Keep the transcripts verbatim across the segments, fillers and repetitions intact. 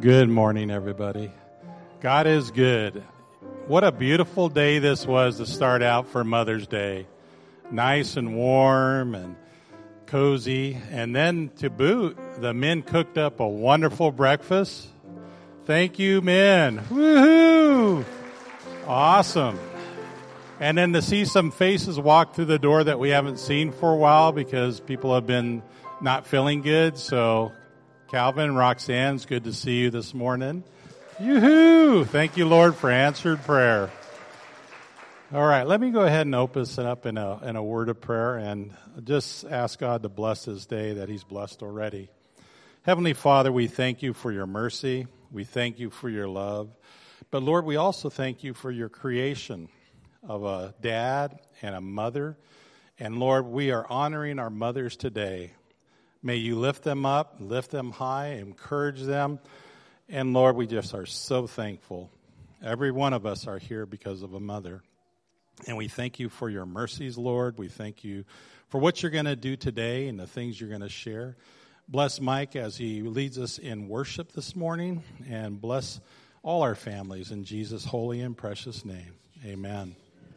Good morning, everybody. God is good. What a beautiful day this was to start out for Mother's Day. Nice and warm and cozy. And then to boot, the men cooked up a wonderful breakfast. Thank you, men. Woohoo! Awesome. And then to see some faces walk through the door that we haven't seen for a while because people have been not feeling good. So Calvin, Roxanne, it's good to see you this morning. Yoo-hoo! Thank you, Lord, for answered prayer. All right, let me go ahead and open this up in a, in a word of prayer and just ask God to bless this day that he's blessed already. Heavenly Father, we thank you for your mercy. We thank you for your love. But Lord, we also thank you for your creation of a dad and a mother. And Lord, we are honoring our mothers today. May you lift them up, lift them high, encourage them. And Lord, we just are so thankful. Every one of us are here because of a mother. And we thank you for your mercies, Lord. We thank you for what you're going to do today and the things you're going to share. Bless Mike as he leads us in worship this morning. And bless all our families in Jesus' holy and precious name. Amen.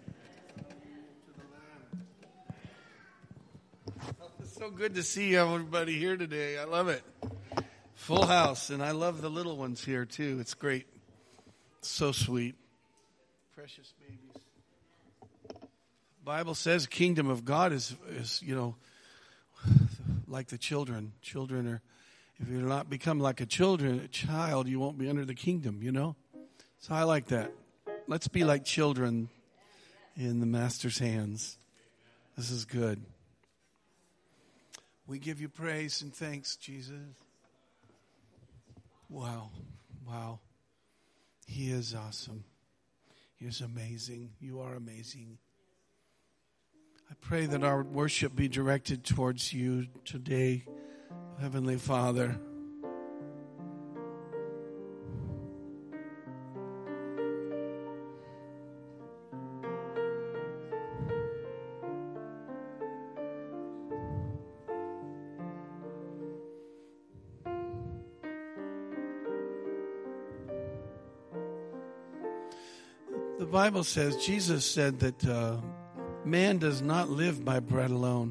It's so good to see everybody here today. I love it. Full house, and I love the little ones here too. It's great. It's so sweet. Precious babies. Bible says kingdom of God is, is, you know, like the children. Children are, if you do not become like a children, a child, you won't be under the kingdom, you know. So I like that. Let's be like children in the Master's hands. This is good. We give you praise and thanks, Jesus. Wow. Wow. He is awesome. He is amazing. You are amazing. I pray that our worship be directed towards you today, Heavenly Father. The Bible says, Jesus said that uh, man does not live by bread alone,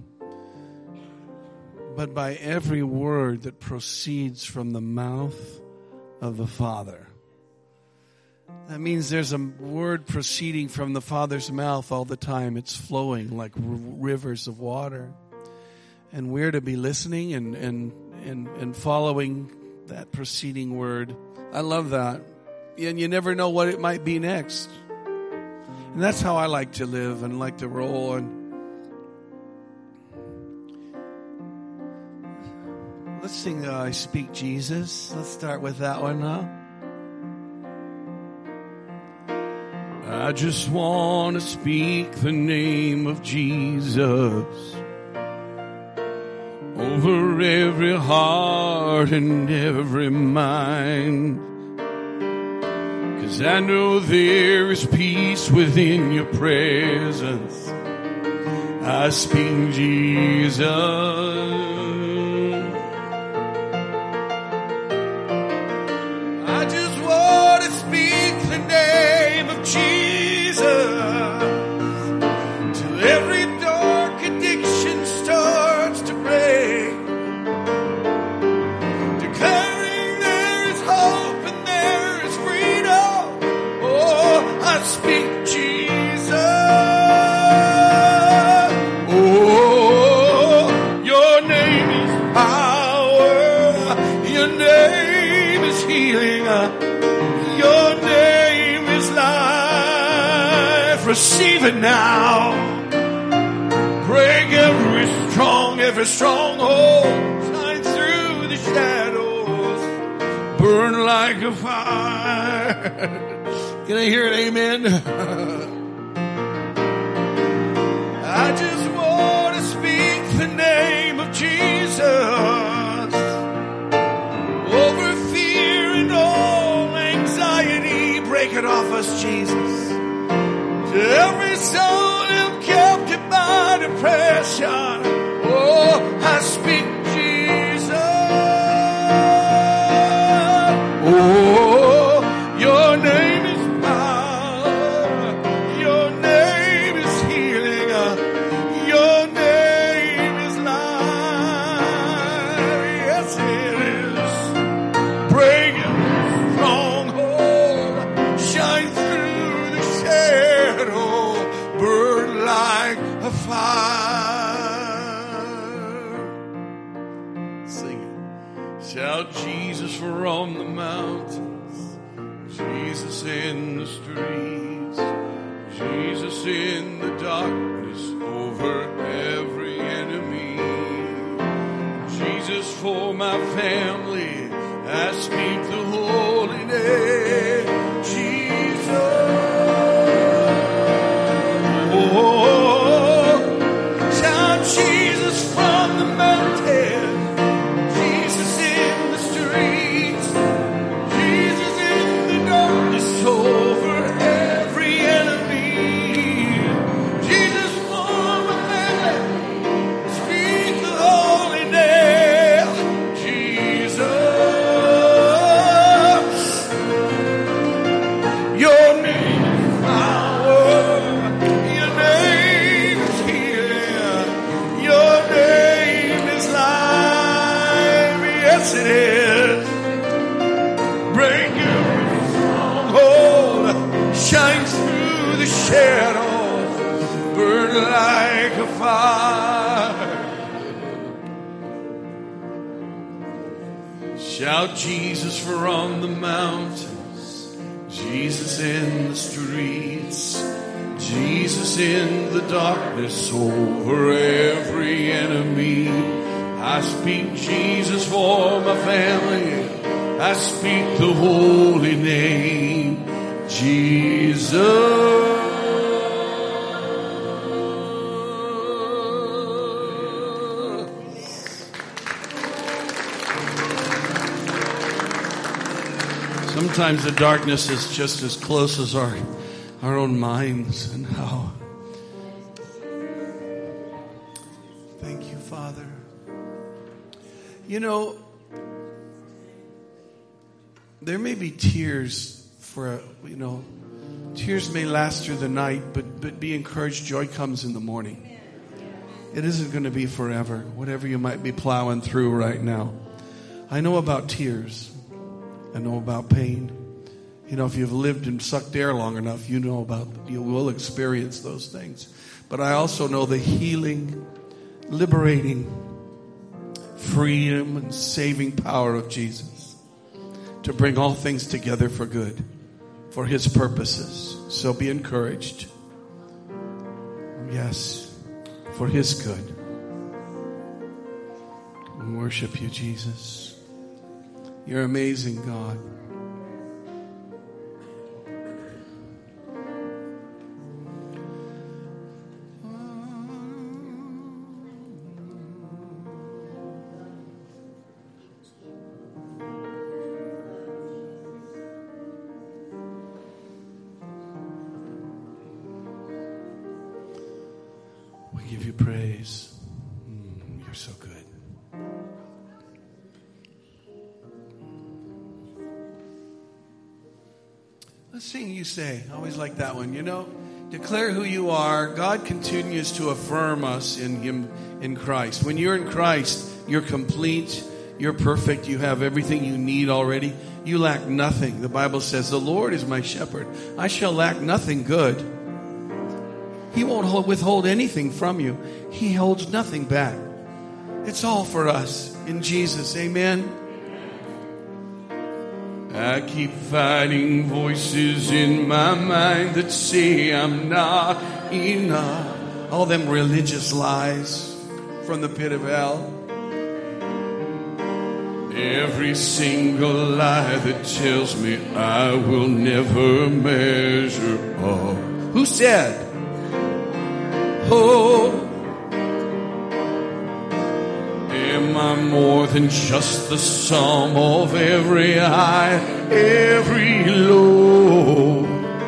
but by every word that proceeds from the mouth of the Father. That means there's a word proceeding from the Father's mouth all the time. It's flowing like r- rivers of water. And we're to be listening and, and, and, and following that proceeding word. I love that. And you never know what it might be next. And that's how I like to live and like to roll. And let's sing uh, I Speak Jesus. Let's start with that one, huh? I just want to speak the name of Jesus over every heart and every mind. 'Cause I know there is peace within your presence. I speak Jesus. I just want to speak the name of Jesus till every dark addiction starts to break. Declaring there is hope and there is freedom. Oh, I speak Jesus. Oh, your name is power. Your name is healing. Your name is life. Receive it now. Break every strong, every stronghold. Shine through the shadows. Burn like a fire. Can I hear it? Amen. I just want to speak the name of Jesus over fear and all anxiety. Break it off us, Jesus. To every soul held captive by depression. Oh, I speak Jesus. Oh, fire. Sing it. Shout Jesus from the mountains, Jesus in the streets, Jesus in the darkness over every enemy. Jesus for my family, I speak the holy name. Jesus. Oh, shout Jesus from the mountain, Jesus in the streets, Jesus in the darkness over every enemy. Jesus for my family, speak the holy name. Jesus, your name is power, your name is healing, your name is life. Yes, it is. Break every stronghold, shine through the shadows, burn like a fire. Shout Jesus from the mountains, Jesus in the streets, Jesus in the darkness over every enemy. I speak Jesus for my family, I speak the holy name, Jesus. Sometimes the darkness is just as close as our, our own minds. And how. Thank you, Father. You know, there may be tears for, you know, tears may last through the night, but, but be encouraged, joy comes in the morning. It isn't going to be forever, whatever you might be plowing through right now. I know about tears. I know about pain. You know, if you've lived and sucked air long enough, you know about, you will experience those things. But I also know the healing, liberating, freedom, and saving power of Jesus to bring all things together for good, for His purposes. So be encouraged. Yes, for His good. We worship you, Jesus. You're amazing, God. We give you praise. Mm, you're so good. Let's sing You Say. I always like that one, you know. Declare who you are. God continues to affirm us in Him, in Christ. When you're in Christ, you're complete, you're perfect, you have everything you need already. You lack nothing. The Bible says, the Lord is my shepherd. I shall lack nothing good. He won't hold, withhold anything from you. He holds nothing back. It's all for us in Jesus. Amen. I keep fighting voices in my mind that say I'm not enough. All them religious lies from the pit of hell. Every single lie that tells me I will never measure up. Who said? Oh, am I more than just the sum of every high, every low?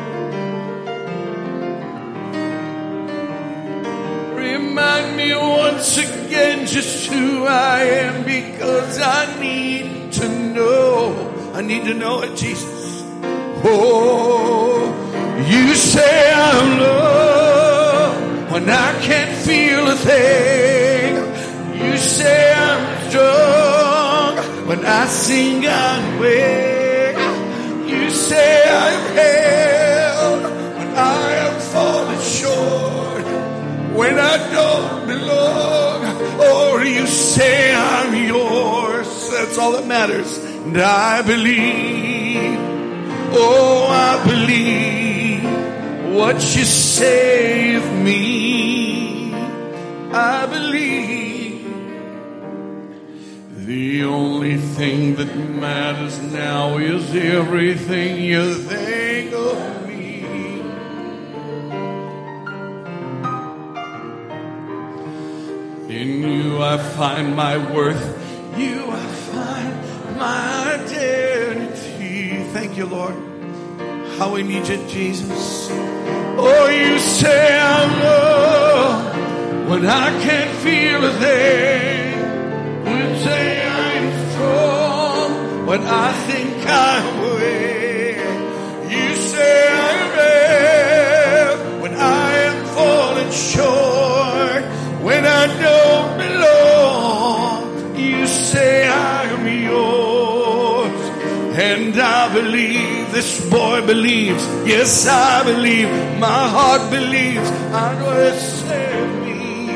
Remind me once again just who I am, because I need to know. I need to know it, Jesus. Oh, you say I'm loved when I can't feel a thing. You say I'm strong when I sing I'm weak. You say I'm held when I am falling short. when I don't belong. Oh, you say I'm yours. That's all that matters. And I believe, oh, I believe what you say of me. I believe the only thing that matters now is everything you think of me. In you I find my worth. You I find my identity. Thank you, Lord. How we need you, Jesus. Oh, you say I'm loved when I can't feel a thing. You say I'm strong when I think I'm weak. You say I'm brave when I am falling short. When I don't belong, you say I'm yours. And I believe, this boy believes. Yes, I believe. My heart believes. I know it saved me.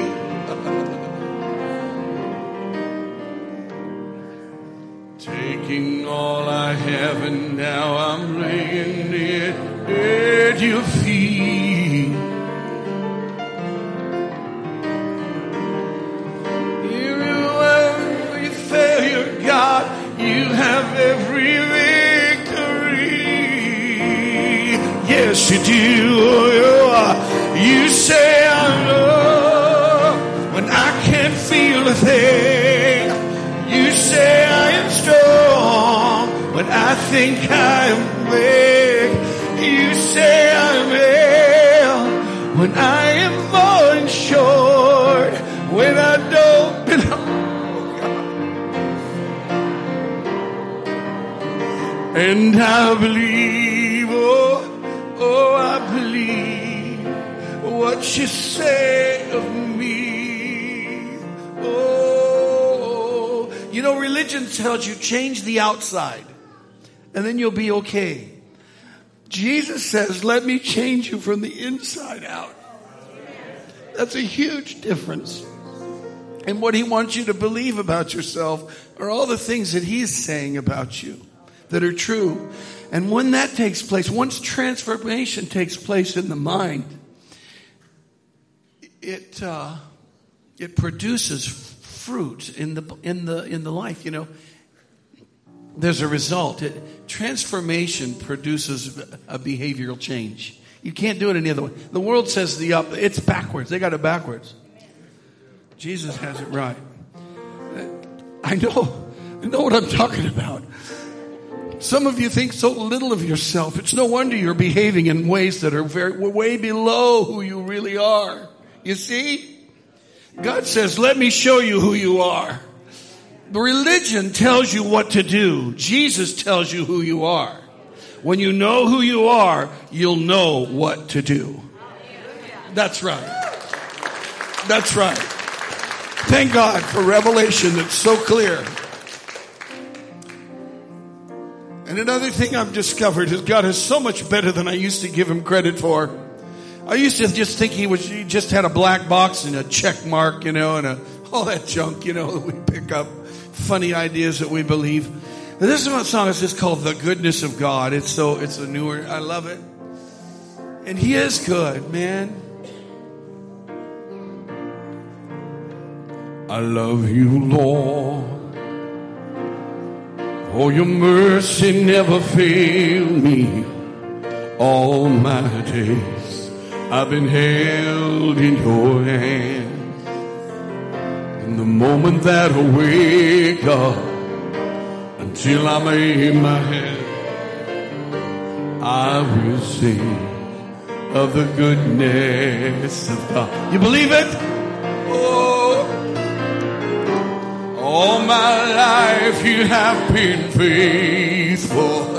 Taking all I have and now I'm laying it at your feet. You every failure, God, you have every victory. Yes, you do. You say I love when I can't feel a thing. You say I am strong when I think I am weak. You say I'm ill when I am falling short. When I don't belong, and I believe, oh, oh, I believe what you say of me. Oh, you know, religion tells you change the outside and then you'll be okay. Jesus says, let me change you from the inside out. That's a huge difference. And what he wants you to believe about yourself are all the things that he's saying about you that are true. And when that takes place, once transformation takes place in the mind, it uh, it produces fruit in the in the in the life. You know, there's a result. It, transformation produces a behavioral change. You can't do it any other way. The world says the up. It's backwards. They got it backwards. Jesus has it right. I know. I know what I'm talking about. Some of you think so little of yourself. It's no wonder you're behaving in ways that are very way below who you really are. You see? God says, let me show you who you are. Religion tells you what to do. Jesus tells you who you are. When you know who you are, you'll know what to do. That's right. That's right. Thank God for revelation that's so clear. And another thing I've discovered is God is so much better than I used to give him credit for. I used to just think he was, he just had a black box and a check mark, you know, and a, all that junk, you know, that we pick up, funny ideas that we believe. And this is one song is just called The Goodness of God. It's so, it's a newer, I love it. And he is good, man. I love you, Lord. Oh, your mercy never failed me. All my days I've been held in your hands. In the moment that I wake up until I lay my head, I will sing of the goodness of God. You believe it? Oh. All my life you have been faithful.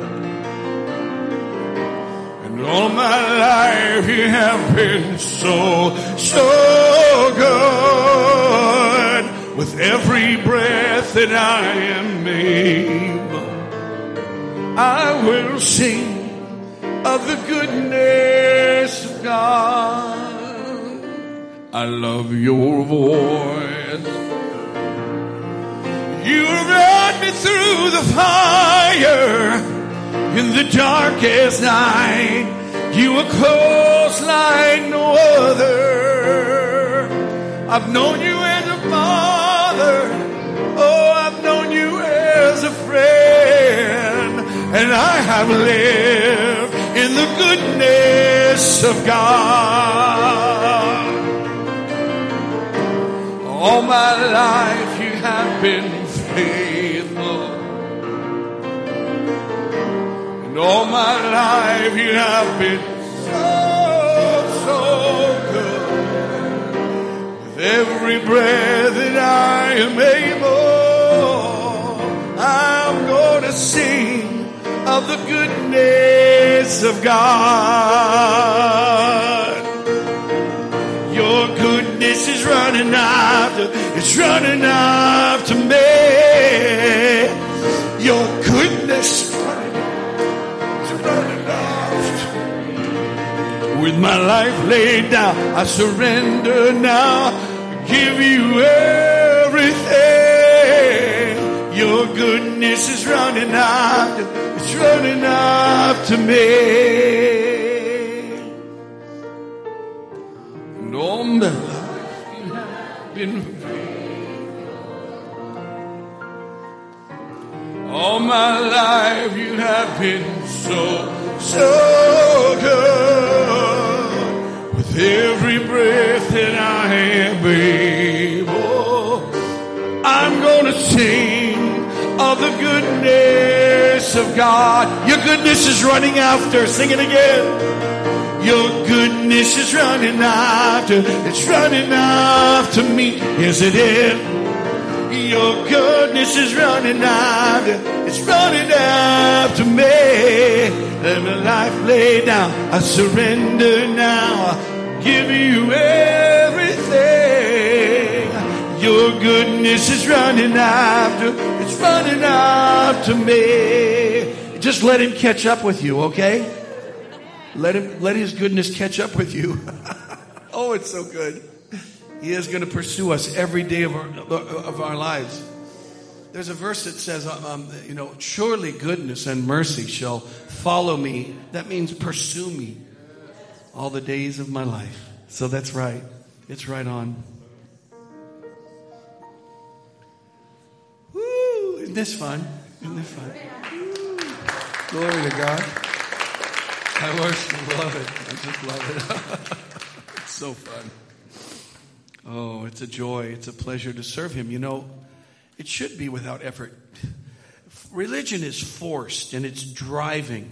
And all my life you have been so, so good. With every breath that I am able, I will sing of the goodness of God. I love your voice. You brought me through the fire in the darkest night. You were close like no other. I've known you as a father. Oh, I've known you as a friend. And I have lived in the goodness of God. All my life you have been faithful. And all my life you have been so, so good. With every breath that I am able, I'm gonna sing of the goodness of God. Your goodness is running after, it's running after me. Your goodness is running, it's running after. With my life laid down, I surrender now, give you everything. Your goodness is running after, it's running after me. And all my life you have been faithful. All my life you have been so, so good. With every breath that I am able, I'm gonna sing of the goodness of God. Your goodness is running after. Sing it again. Your goodness is running after. It's running after me. Yes, it is. Your goodness is running after. It's running after me. Let my life lay down. I surrender now. I give you everything. Your goodness is running after. It's running after me. Just let him catch up with you, okay? Let him, let his goodness catch up with you. Oh, it's so good. He is going to pursue us every day of our, of our lives. There's a verse that says, um, you know, surely goodness and mercy shall follow me. That means pursue me all the days of my life. So that's right. It's right on. Woo! Isn't this fun? Isn't this fun? Woo. Glory to God. I worship, love it. I just love it. It's so fun. Oh, it's a joy. It's a pleasure to serve him. You know, it should be without effort. Religion is forced and it's driving.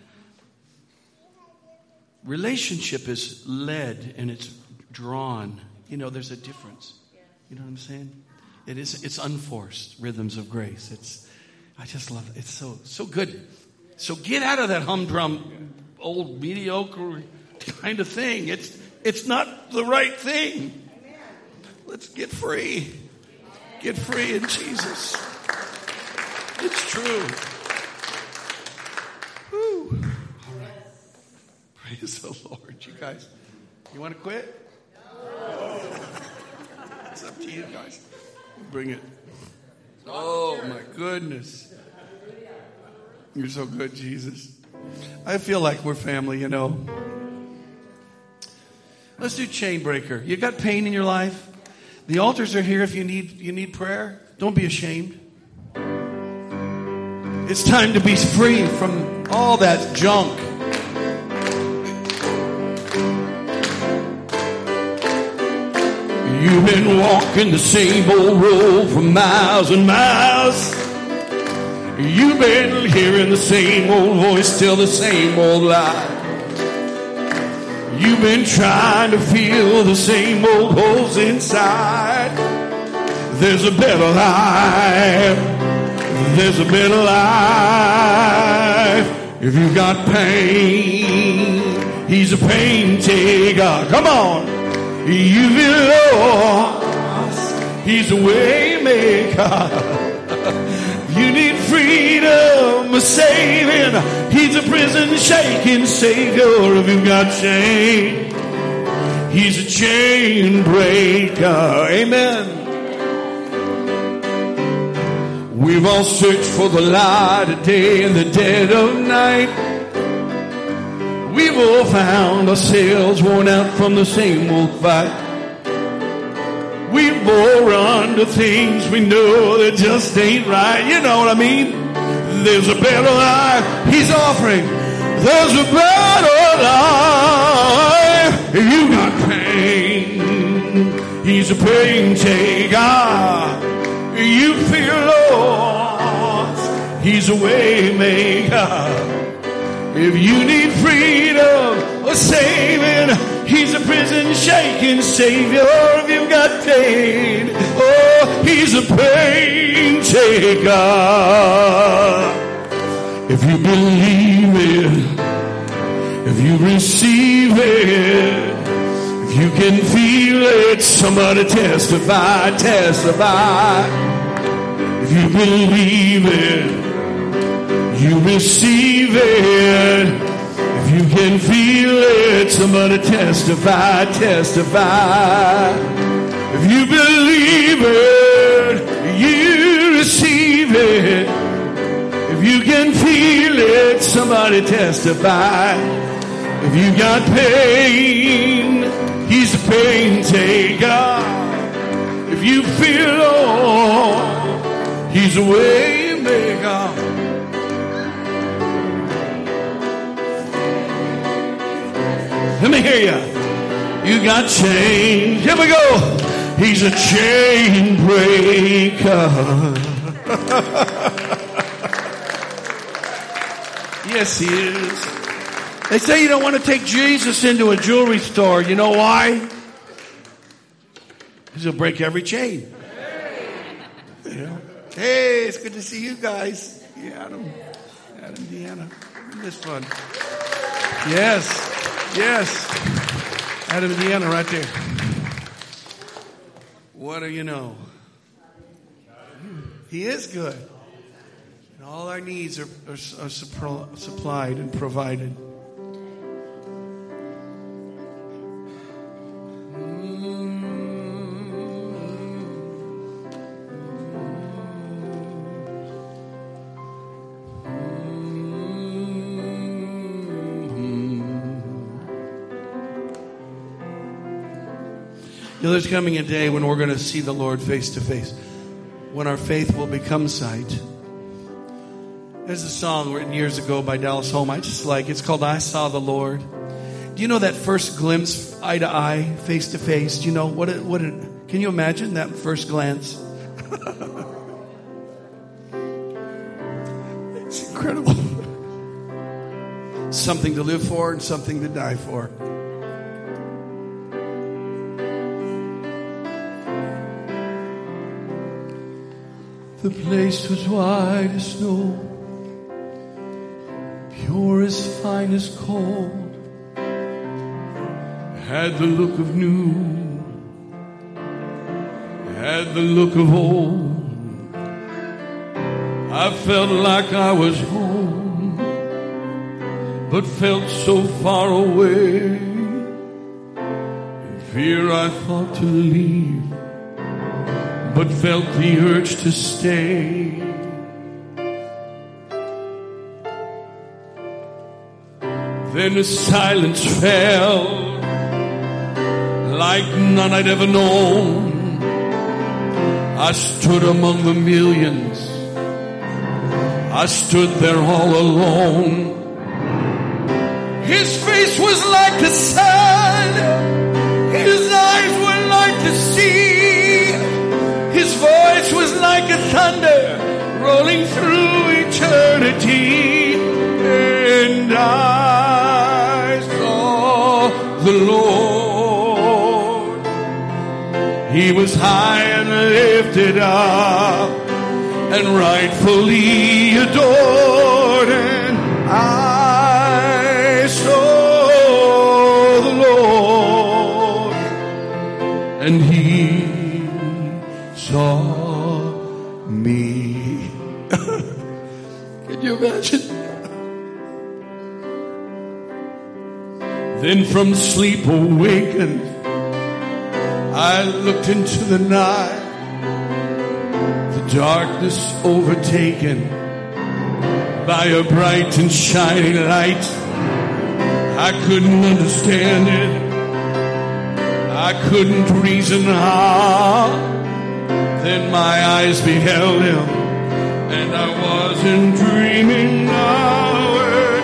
Relationship is led and it's drawn. You know, there's a difference. You know what I'm saying? It is, it's unforced rhythms of grace. It's, I just love it. It's so, so good. So get out of that humdrum, old, mediocre kind of thing. It's, it's not the right thing. Let's get free. Get free in Jesus. It's true. Woo. All right. Praise the Lord. You guys, you want to quit? No. It's up to you guys. Bring it. Oh, my goodness. You're so good, Jesus. I feel like we're family, you know. Let's do chain breaker. You got pain in your life? The altars are here if you need you need prayer. Don't be ashamed. It's time to be free from all that junk. You've been walking the same old road for miles and miles. You've been hearing the same old voice tell the same old lie. You've been trying to fill the same old holes inside. There's a better life. There's a better life. If you got pain, he's a pain taker. Come on. You've been lost. He's a way maker. You need freedom, a saving. He's a prison shaking savior. If you've got shame, He's a chain breaker. Amen. We've all searched for the light of day in the dead of night. We've all found ourselves worn out from the same old fight. We've all run to things we know that just ain't right. You know what I mean? There's a better life he's offering. There's a better life. If you got pain, he's a pain taker. You feel lost, he's a way maker. If you need freedom or saving, he's a prison shaking savior. If you've got pain, oh, he's a pain taker. If you believe it, if you receive it, if you can feel it, somebody testify, testify. If you believe it, you receive it. If you can feel it, somebody testify, testify. If you believe it, you receive it. If you can feel it, somebody testify. If you got pain, he's a pain taker. If you feel low, he's a way maker. Let me hear you. You got change. Here we go. He's a chain breaker. Yes, he is. They say you don't want to take Jesus into a jewelry store. You know why? Because he'll break every chain. Yeah. Hey, it's good to see you guys. Yeah, Adam, Adam, Deanna. Isn't this fun? Yes, yes. Adam and Deanna right there. What do you know? He is good. And all our needs are, are, are suppl- supplied and provided. You know, there's coming a day when we're going to see the Lord face to face, when our faith will become sight. There's a song written years ago by Dallas Holm I just like. It's called I Saw the Lord. Do you know that first glimpse, eye to eye, face to face? Do you know what it, what it, can you imagine that first glance? It's incredible. Something to live for and something to die for. The place was white as snow, pure as fine as coal, had the look of new, had the look of old. I felt like I was home, but felt so far away. In fear I thought to leave, but felt the urge to stay. Then a silence fell, like none I'd ever known. I stood among the millions, I stood there all alone. His face was like the sun, his eyes were like the sea. His voice was like a thunder rolling through eternity. And I saw the Lord. He was high and lifted up and rightfully adored. And I saw the Lord. And He saw me. Can you imagine? Then from sleep awakened, I looked into the night, the darkness overtaken by a bright and shining light. I couldn't understand it. I couldn't reason how. Then my eyes beheld him, and I wasn't dreaming now. And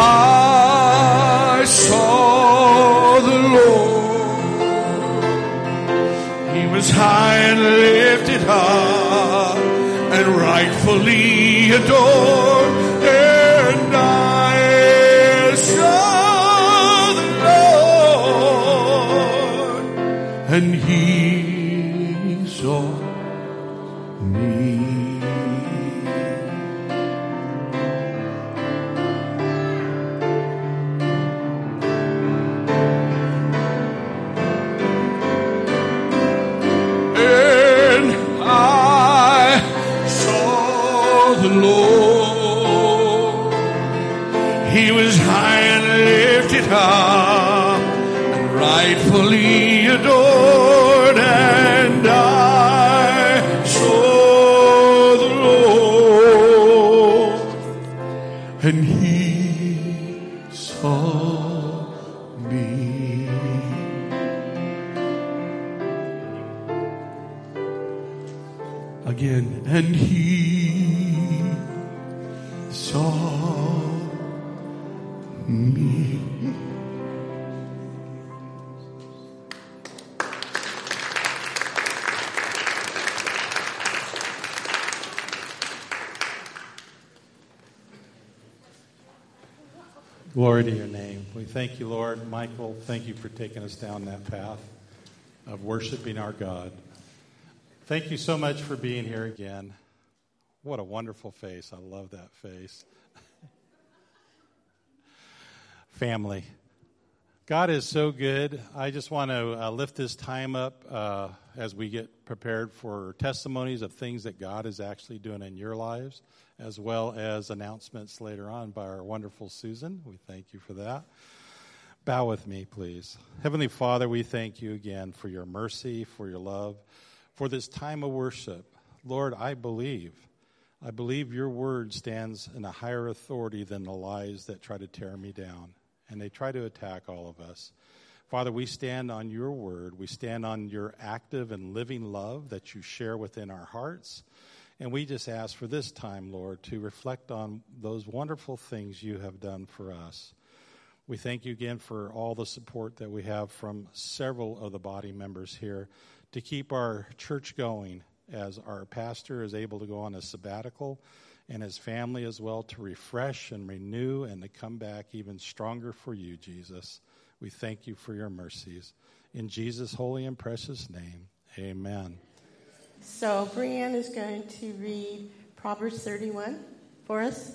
I saw the Lord. He was high and lifted high, and rightfully adored. And I saw the Lord, and he saw me. And I saw the Lord. He was high and lifted high, and rightfully adored. And I saw the Lord, and he saw me. Again, and he saw me. Glory to your name. We thank you, Lord. Michael, thank you for taking us down that path of worshiping our God. Thank you so much for being here again. What a wonderful face. I love that face. Family. God is so good. I just want to uh, lift this time up uh, as we get prepared for testimonies of things that God is actually doing in your lives, as well as announcements later on by our wonderful Susan. We thank you for that. Bow with me, please. Heavenly Father, we thank you again for your mercy, for your love, for this time of worship. Lord, I believe. I believe your word stands in a higher authority than the lies that try to tear me down, and they try to attack all of us. Father, we stand on your word. We stand on your active and living love that you share within our hearts. And we just ask for this time, Lord, to reflect on those wonderful things you have done for us. We thank you again for all the support that we have from several of the body members here to keep our church going as our pastor is able to go on a sabbatical, and his family as well to refresh and renew and to come back even stronger for you, Jesus. We thank you for your mercies. In Jesus' holy and precious name, amen. So Brianne is going to read Proverbs thirty-one for us.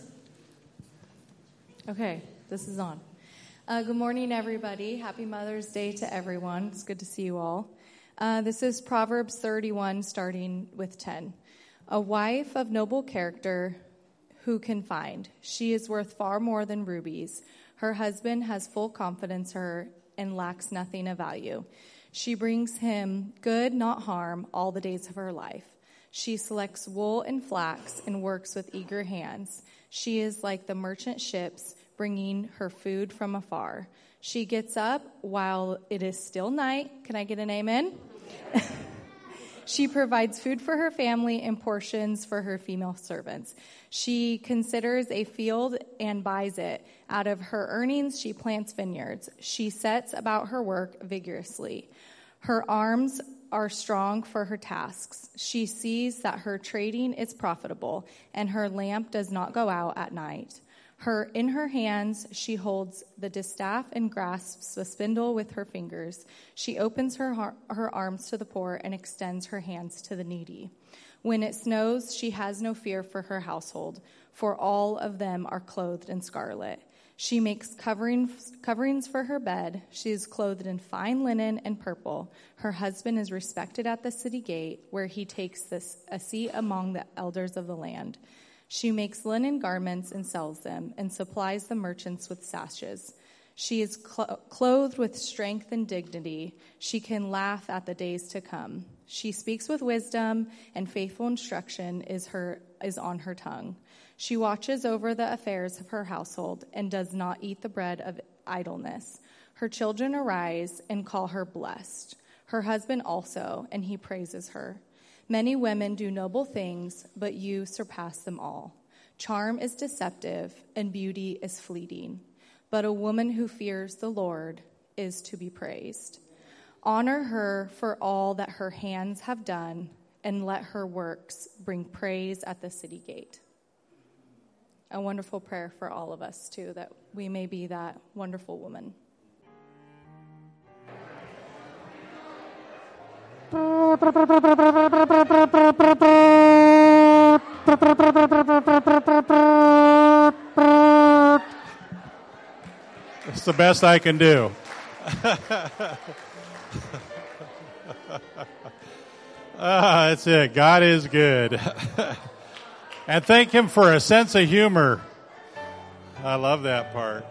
Okay, this is on. Uh, good morning, everybody. Happy Mother's Day to everyone. It's good to see you all. Uh, this is Proverbs thirty-one, starting with ten. A wife of noble character, who can find? She is worth far more than rubies. Her husband has full confidence in her and lacks nothing of value. She brings him good, not harm, all the days of her life. She selects wool and flax and works with eager hands. She is like the merchant ships, bringing her food from afar. She gets up while it is still night. Can I get an amen? She provides food for her family and portions for her female servants. She considers a field and buys it. Out of her earnings, she plants vineyards. She sets about her work vigorously. Her arms are strong for her tasks. She sees that her trading is profitable, and her lamp does not go out at night. Her in her hands she holds the distaff and grasps the spindle with her fingers. She opens her her arms to the poor and extends her hands to the needy. When it snows, she has no fear for her household, for all of them are clothed in scarlet. She makes coverings coverings for her bed. She is clothed in fine linen and purple. Her husband is respected at the city gate, where he takes this, a seat among the elders of the land. She makes linen garments and sells them, and supplies the merchants with sashes. She is clo- clothed with strength and dignity. She can laugh at the days to come. She speaks with wisdom, and faithful instruction is her is on her tongue. She watches over the affairs of her household and does not eat the bread of idleness. Her children arise and call her blessed. Her husband also, and he praises her. Many women do noble things, but you surpass them all. Charm is deceptive, and beauty is fleeting. But a woman who fears the Lord is to be praised. Honor her for all that her hands have done, and let her works bring praise at the city gate. A wonderful prayer for all of us, too, that we may be that wonderful woman. It's the best I can do. Ah, that's it. God is good. And thank him for a sense of humor. I love that part.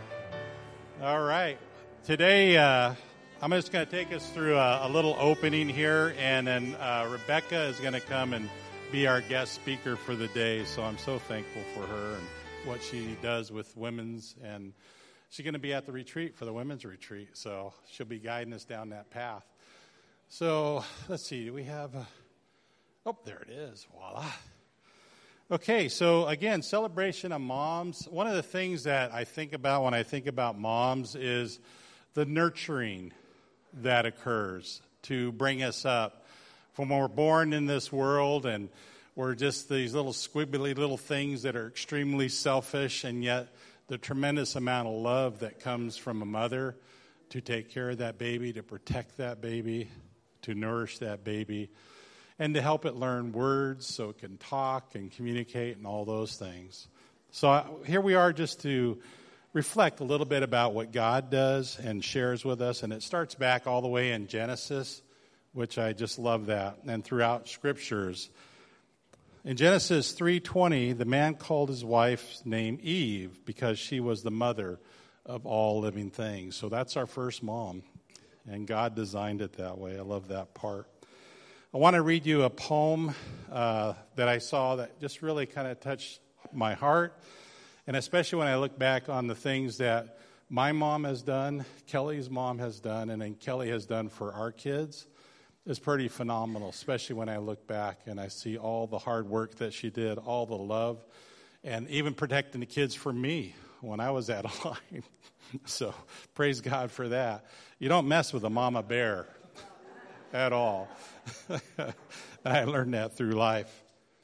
All right. Today, uh, I'm just going to take us through a, a little opening here, and then uh, Rebecca is going to come and be our guest speaker for the day. So I'm so thankful for her and what she does with women's, and she's going to be at the retreat for the women's retreat, so she'll be guiding us down that path. So let's see, do we have a, oh, there it is, voila. Okay, so again, celebration of moms. One of the things that I think about when I think about moms is the nurturing that occurs to bring us up from when we're born in this world, and we're just these little squibbly little things that are extremely selfish, and yet the tremendous amount of love that comes from a mother to take care of that baby, to protect that baby, to nourish that baby, and to help it learn words so it can talk and communicate and all those things. So uh, here we are just to reflect a little bit about what God does and shares with us, and it starts back all the way in Genesis, which I just love that, and throughout scriptures. In Genesis three twenty, the man called his wife's name Eve because she was the mother of all living things. So that's our first mom, and God designed it that way. I love that part. I want to read you a poem uh, that I saw that just really kind of touched my heart, and especially when I look back on the things that my mom has done, Kelly's mom has done, and then Kelly has done for our kids. Is pretty phenomenal, especially when I look back and I see all the hard work that she did, all the love, and even protecting the kids from me when I was out of line. So praise God for that. You don't mess with a mama bear at all. I learned that through life.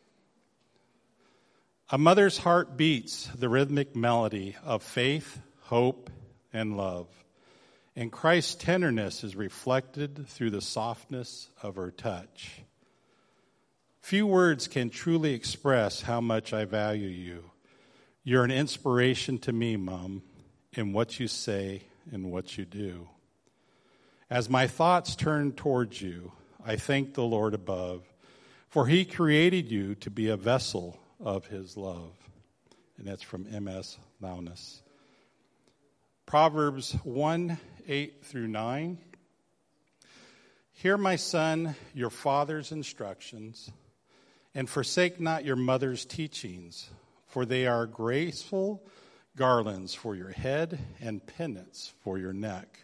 A mother's heart beats the rhythmic melody of faith, hope, and love. And Christ's tenderness is reflected through the softness of her touch. Few words can truly express how much I value you. You're an inspiration to me, Mom, in what you say and what you do. As my thoughts turn towards you, I thank the Lord above, for he created you to be a vessel of his love. And that's from M S Lowness. Proverbs one, eight through nine. Hear, my son, your father's instructions, and forsake not your mother's teachings, for they are graceful garlands for your head and pendants for your neck.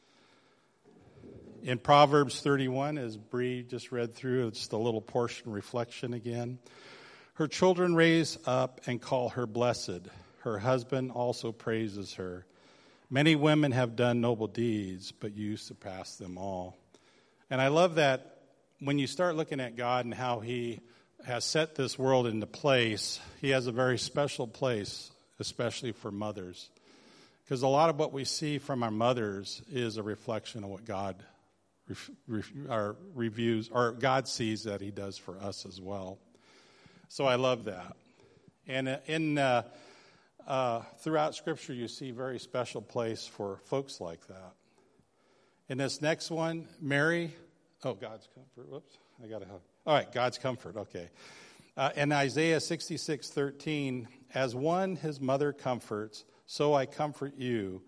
In Proverbs thirty-one, as Bree just read through, it's the little portion reflection again. Her children raise up and call her blessed. Her husband also praises her. Many women have done noble deeds, but you surpass them all. And I love that when you start looking at God and how he has set this world into place, he has a very special place, especially for mothers. Because a lot of what we see from our mothers is a reflection of what God ref, ref, our reviews, or God sees that he does for us as well. So I love that. And in uh, uh, throughout Scripture, you see a very special place for folks like that. In this next one, Mary, oh, God's comfort. Whoops, I got to have. All right, God's comfort. Okay. Uh, in Isaiah sixty-six thirteen, as one his mother comforts, so I comfort you.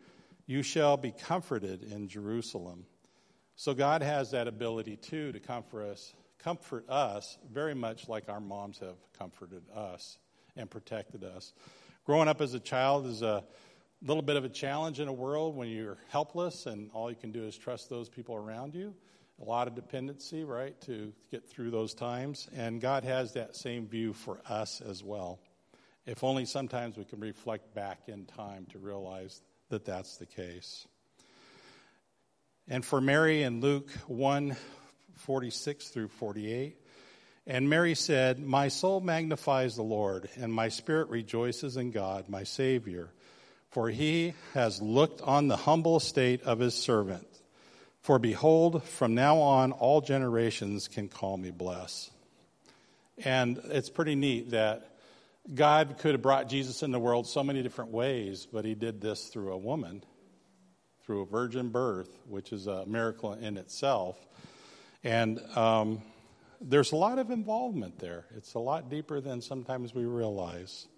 you shall be comforted in Jerusalem. So God has that ability, too, to comfort us, comfort us very much like our moms have comforted us and protected us. Growing up as a child is a little bit of a challenge in a world when you're helpless and all you can do is trust those people around you. A lot of dependency, right, to get through those times. And God has that same view for us as well. If only sometimes we can reflect back in time to realize that that's the case. And for Mary in Luke one, forty-six through forty-eight, and Mary said, my soul magnifies the Lord, and my spirit rejoices in God, my Savior, for he has looked on the humble estate of his servant. For behold, from now on, all generations can call me blessed. And it's pretty neat that God could have brought Jesus in the world so many different ways, but he did this through a woman, through a virgin birth, which is a miracle in itself. And um, there's a lot of involvement there. It's a lot deeper than sometimes we realize.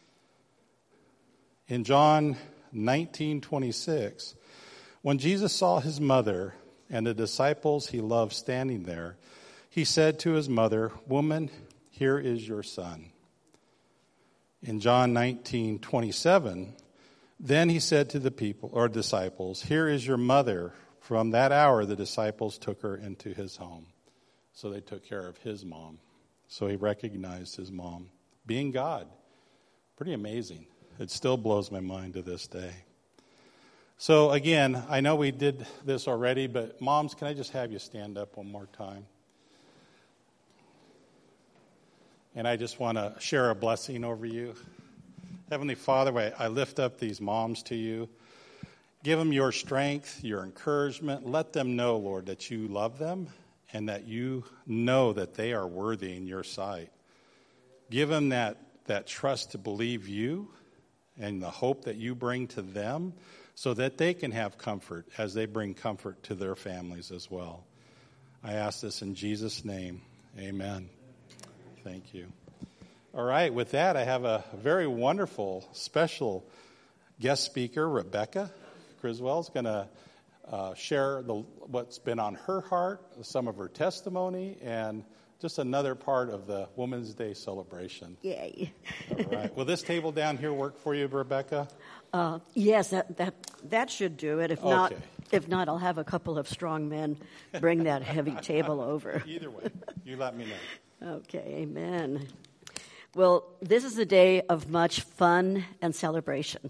In John nineteen twenty-six, when Jesus saw his mother and the disciples he loved standing there, he said to his mother, woman, here is your son. In John nineteen twenty-seven, then he said to the people or disciples, here is your mother. From that hour, the disciples took her into his home. So they took care of his mom. So he recognized his mom. Being God. Pretty amazing. It still blows my mind to this day. So again, I know we did this already, but moms, can I just have you stand up one more time? And I just want to share a blessing over you. Heavenly Father, I lift up these moms to you. Give them your strength, your encouragement. Let them know, Lord, that you love them and that you know that they are worthy in your sight. Give them that, that trust to believe you and the hope that you bring to them so that they can have comfort as they bring comfort to their families as well. I ask this in Jesus' name. Amen. Thank you. All right, with that, I have a very wonderful, special guest speaker, Rebecca Criswell, is going to uh, share the, what's been on her heart, some of her testimony, and just another part of the Women's Day celebration. Yay. All right. Will this table down here work for you, Rebecca? Uh, yes, that, that that should do it. If Okay. not, if not, I'll have a couple of strong men bring that heavy table over. Either way, you let me know. Okay, amen. Well, this is a day of much fun and celebration.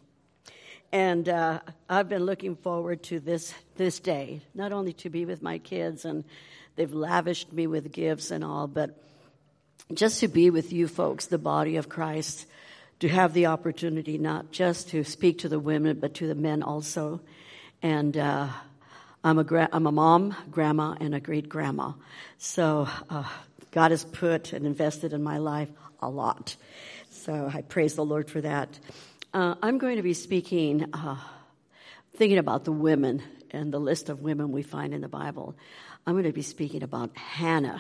And uh, I've been looking forward to this this day, not only to be with my kids, and they've lavished me with gifts and all, but just to be with you folks, the body of Christ, to have the opportunity not just to speak to the women, but to the men also. And uh, I'm a gra- I'm a mom, grandma, and a great-grandma. So uh, God has put and invested in my life a lot. So I praise the Lord for that. Uh, I'm going to be speaking, uh, thinking about the women and the list of women we find in the Bible. I'm going to be speaking about Hannah.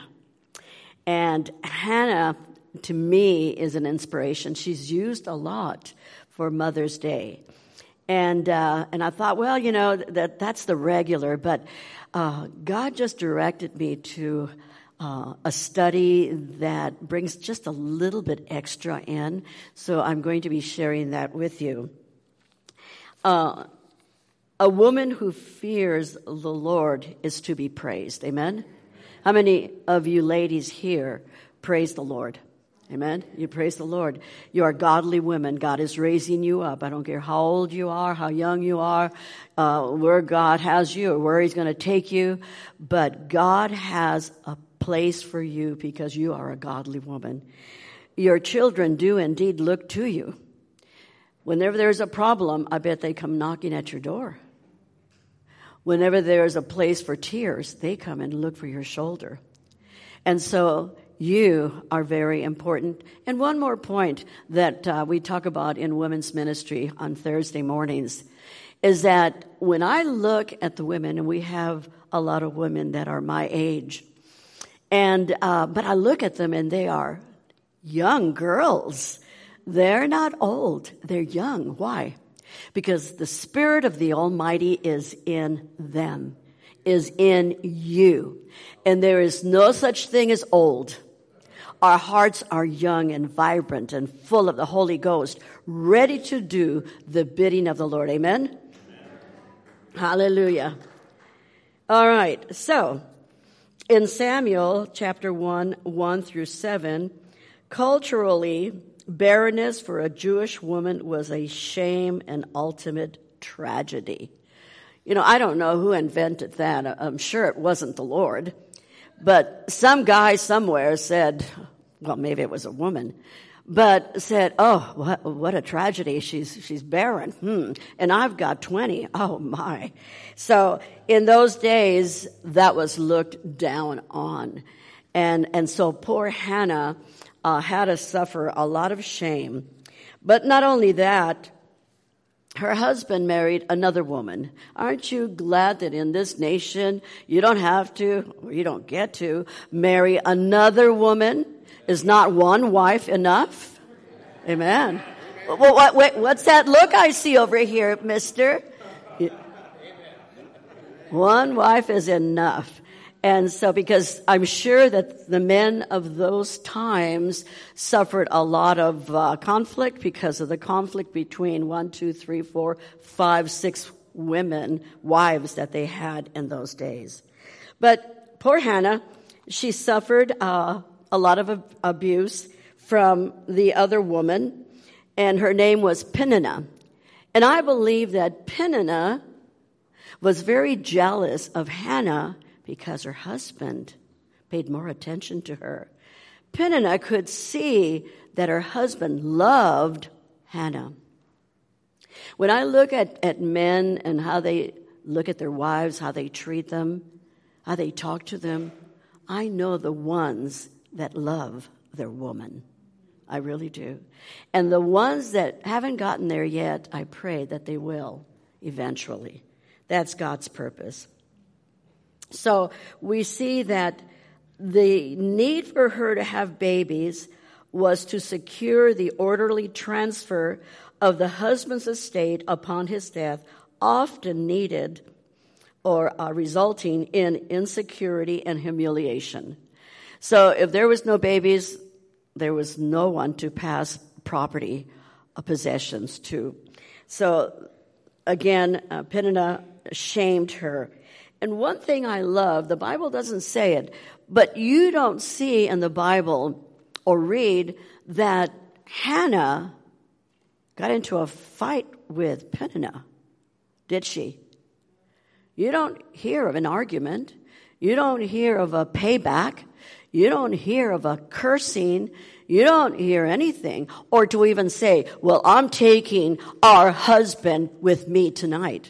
And Hannah, to me, is an inspiration. She's used a lot for Mother's Day. And uh, and I thought, well, you know, that that's the regular. But uh, God just directed me to uh, a study that brings just a little bit extra in. So I'm going to be sharing that with you. Uh, a woman who fears the Lord is to be praised. Amen? How many of you ladies here praise the Lord? Amen? You praise the Lord. You are godly women. God is raising you up. I don't care how old you are, how young you are, uh, where God has you or where he's going to take you. But God has a place for you because you are a godly woman. Your children do indeed look to you. Whenever there's a problem, I bet they come knocking at your door. Whenever there's a place for tears, they come and look for your shoulder. And so you are very important. And one more point that uh, we talk about in women's ministry on Thursday mornings is that when I look at the women, and we have a lot of women that are my age, and uh, but I look at them and they are young girls. They're not old. They're young. Why? because the Spirit of the Almighty is in them, is in you. And there is no such thing as old. Our hearts are young and vibrant and full of the Holy Ghost, ready to do the bidding of the Lord. Amen? Amen. Hallelujah. All right. So, in Samuel chapter one, one through seven, culturally, barrenness for a Jewish woman was a shame and ultimate tragedy. You know, I don't know who invented that. I'm sure it wasn't the Lord. But some guy somewhere said, well, maybe it was a woman, but said, oh, what, what a tragedy. She's, she's barren. Hmm. And I've got twenty. Oh my. So in those days, that was looked down on. And, and so poor Hannah, uh, had to suffer a lot of shame. But not only that, her husband married another woman. Aren't you glad that in this nation you don't have to, or you don't get to, marry another woman? Is not one wife enough? Amen. What, what, what, what's that look I see over here, mister? One wife is enough. And so, because I'm sure that the men of those times suffered a lot of uh, conflict because of the conflict between one, two, three, four, five, six women, wives that they had in those days. But poor Hannah, she suffered uh, a lot of ab- abuse from the other woman, and her name was Peninnah. And I believe that Peninnah was very jealous of Hannah because her husband paid more attention to her. Peninnah could see that her husband loved Hannah. When I look at, at men and how they look at their wives, how they treat them, how they talk to them, I know the ones that love their woman. I really do. And the ones that haven't gotten there yet, I pray that they will eventually. That's God's purpose. So we see that the need for her to have babies was to secure the orderly transfer of the husband's estate upon his death, often needed or uh, resulting in insecurity and humiliation. So if there was no babies, there was no one to pass property uh, possessions to. So again, uh, Peninnah shamed her. And one thing I love, the Bible doesn't say it, but you don't see in the Bible or read that Hannah got into a fight with Peninnah, did she? You don't hear of an argument. You don't hear of a payback. You don't hear of a cursing. You don't hear anything. Or to even say, well, I'm taking our husband with me tonight.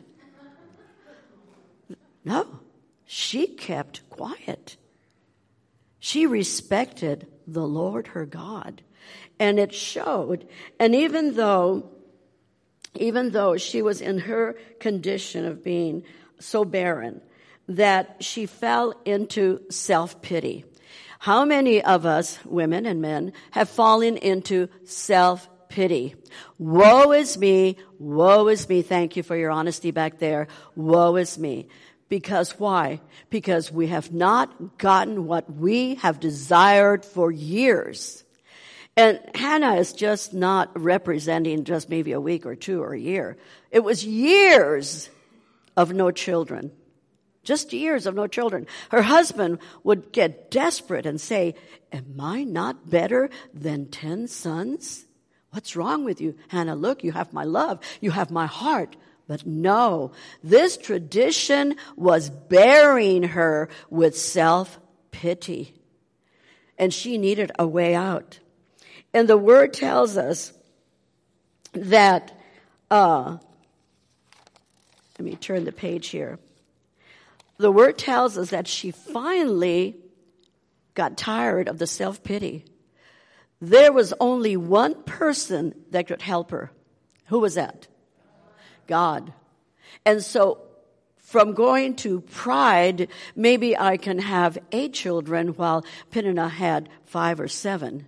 No, she kept quiet. She respected the Lord her God. And it showed. And even though, even though she was in her condition of being so barren, that she fell into self-pity. How many of us, women and men, have fallen into self-pity? Woe is me, woe is me. Thank you for your honesty back there. Woe is me. Because why? Because we have not gotten what we have desired for years. And Hannah is just not representing just maybe a week or two or a year. It was years of no children. Just years of no children. Her husband would get desperate and say, am I not better than ten sons? What's wrong with you? Hannah, look, you have my love. You have my heart. But no, this tradition was bearing her with self-pity. And she needed a way out. And the word tells us that, uh, let me turn the page here. The word tells us that she finally got tired of the self-pity. There was only one person that could help her. Who was that? God. And so from going to pride, maybe I can have eight children while Peninnah had five or seven.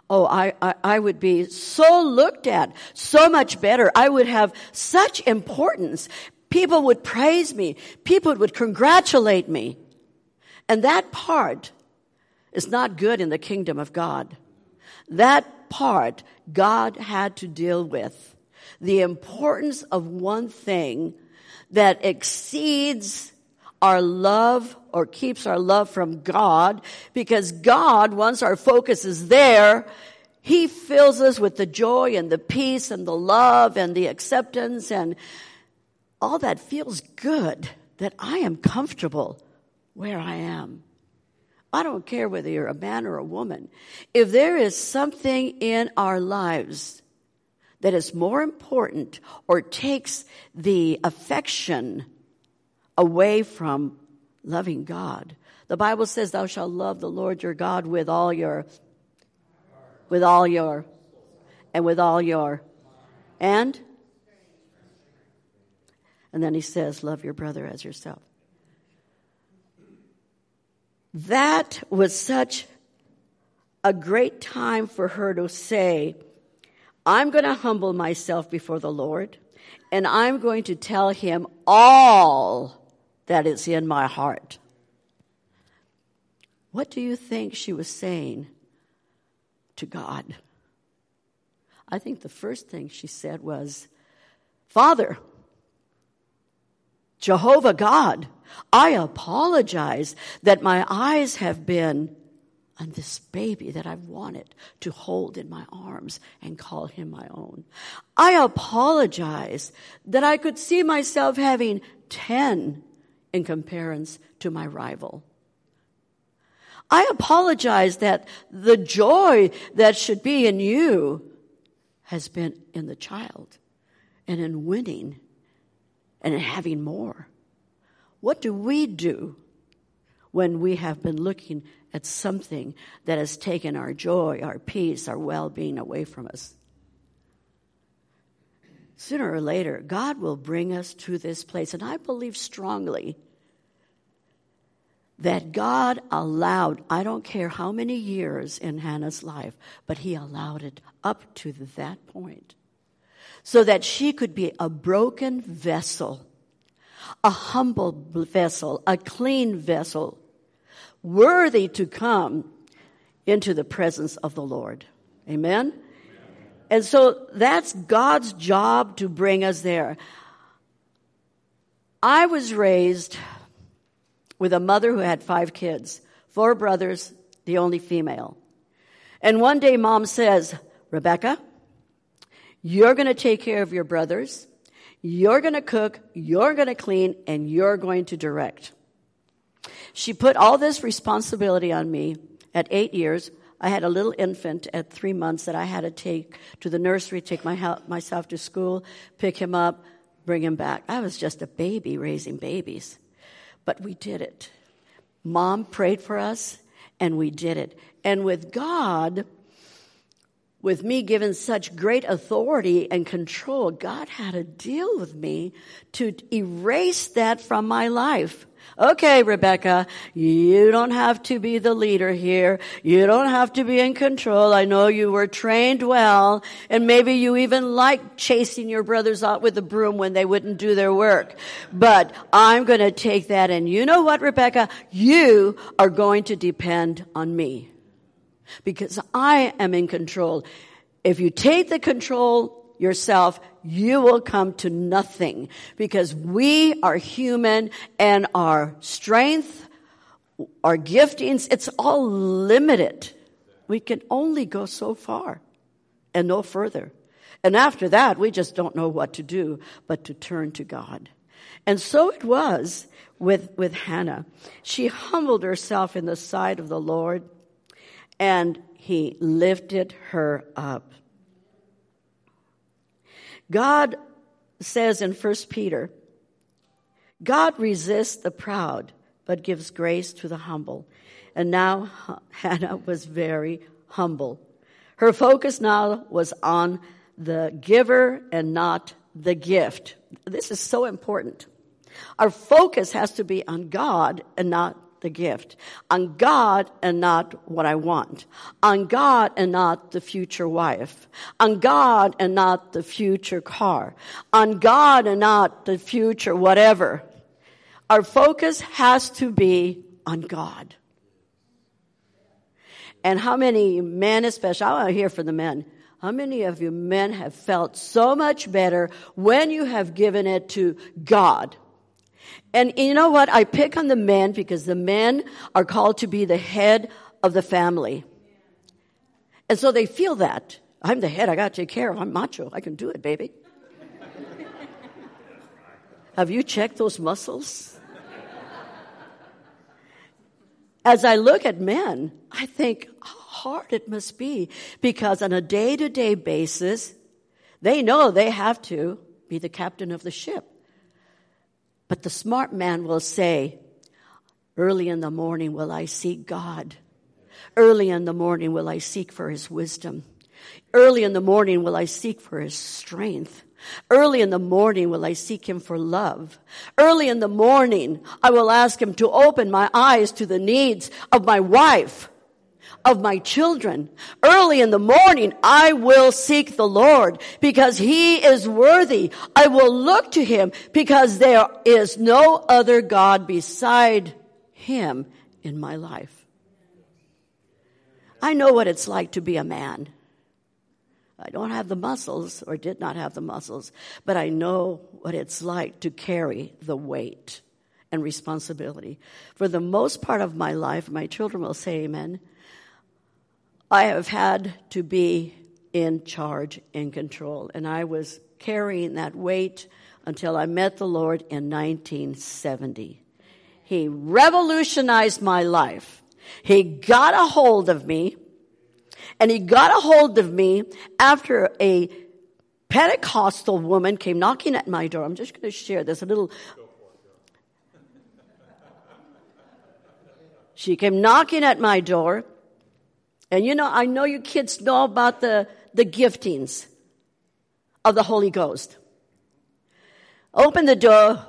oh, I, I, I would be so looked at, so much better. I would have such importance. People would praise me. People would congratulate me. And that part is not good in the kingdom of God. That part God had to deal with. The importance of one thing that exceeds our love or keeps our love from God, because God, once our focus is there, He fills us with the joy and the peace and the love and the acceptance, and all that feels good, that I am comfortable where I am. I don't care whether you're a man or a woman. If there is something in our lives that is more important or takes the affection away from loving God. The Bible says, thou shalt love the Lord your God with all your, with all your, and with all your, and? And then he says, love your brother as yourself. That was such a great time for her to say, I'm going to humble myself before the Lord, and I'm going to tell Him all that is in my heart. What do you think she was saying to God? I think the first thing she said was, Father, Jehovah God, I apologize that my eyes have been on this baby that I've wanted to hold in my arms and call him my own. I apologize that I could see myself having ten in comparison to my rival. I apologize that the joy that should be in you has been in the child and in winning and in having more. What do we do when we have been looking at something that has taken our joy, our peace, our well-being away from us? Sooner or later, God will bring us to this place. And I believe strongly that God allowed, I don't care how many years in Hannah's life, but He allowed it up to that point so that she could be a broken vessel, a humble vessel, a clean vessel, worthy to come into the presence of the Lord. Amen? And so that's God's job to bring us there. I was raised with a mother who had five kids, four brothers, the only female. And one day Mom says, Rebecca, you're going to take care of your brothers. You're going to cook, you're going to clean, and you're going to direct. She put all this responsibility on me at eight years. I had a little infant at three months that I had to take to the nursery, take my myself to school, pick him up, bring him back. I was just a baby raising babies. But we did it. Mom prayed for us, and we did it. And with God, with me given such great authority and control, God had to deal with me to erase that from my life. Okay, Rebecca, you don't have to be the leader here. You don't have to be in control. I know you were trained well, and maybe you even liked chasing your brothers out with a broom when they wouldn't do their work. But I'm going to take that, and you know what, Rebecca? You are going to depend on me because I am in control. If you take the control yourself, you will come to nothing because we are human and our strength, our giftings, it's all limited. We can only go so far and no further. And after that, we just don't know what to do but to turn to God. And so it was with, with Hannah. She humbled herself in the sight of the Lord, and He lifted her up. God says in First Peter, God resists the proud, but gives grace to the humble. And now Hannah was very humble. Her focus now was on the giver and not the gift. This is so important. Our focus has to be on God and not the gift. On God and not what I want. On God and not the future wife. On God and not the future car. On God and not the future whatever. Our focus has to be on God. And how many men especially, I want to hear from the men. How many of you men have felt so much better when you have given it to God? And you know what? I pick on the men because the men are called to be the head of the family. And so they feel that. I'm the head. I got to take care of. I'm macho. I can do it, baby. Have you checked those muscles? As I look at men, I think how hard it must be because on a day-to-day basis, they know they have to be the captain of the ship. But the smart man will say, early in the morning will I seek God. Early in the morning will I seek for his wisdom. Early in the morning will I seek for his strength. Early in the morning will I seek him for love. Early in the morning I will ask him to open my eyes to the needs of my wife, of my children. Early in the morning I will seek the Lord because he is worthy. I will look to him because there is no other God beside him in my life. I know what it's like to be a man. I don't have the muscles, or did not have the muscles, but I know what it's like to carry the weight and responsibility. For the most part of my life, my children will say amen, I have had to be in charge, in control, and I was carrying that weight until I met the Lord in nineteen seventy. He revolutionized my life. He got a hold of me. And he got a hold of me after a Pentecostal woman came knocking at my door. I'm just going to share this a little. She came knocking at my door. And you know, I know you kids know about the, the giftings of the Holy Ghost. Open the door.